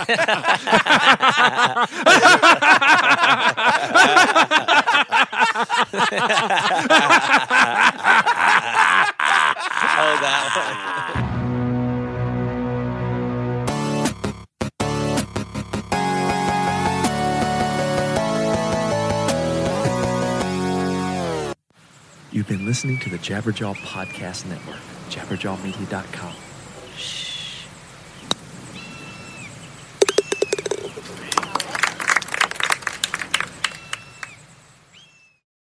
Oh, that one. You've been listening to the Jabberjaw Podcast Network, jabberjaw media dot com. Shh.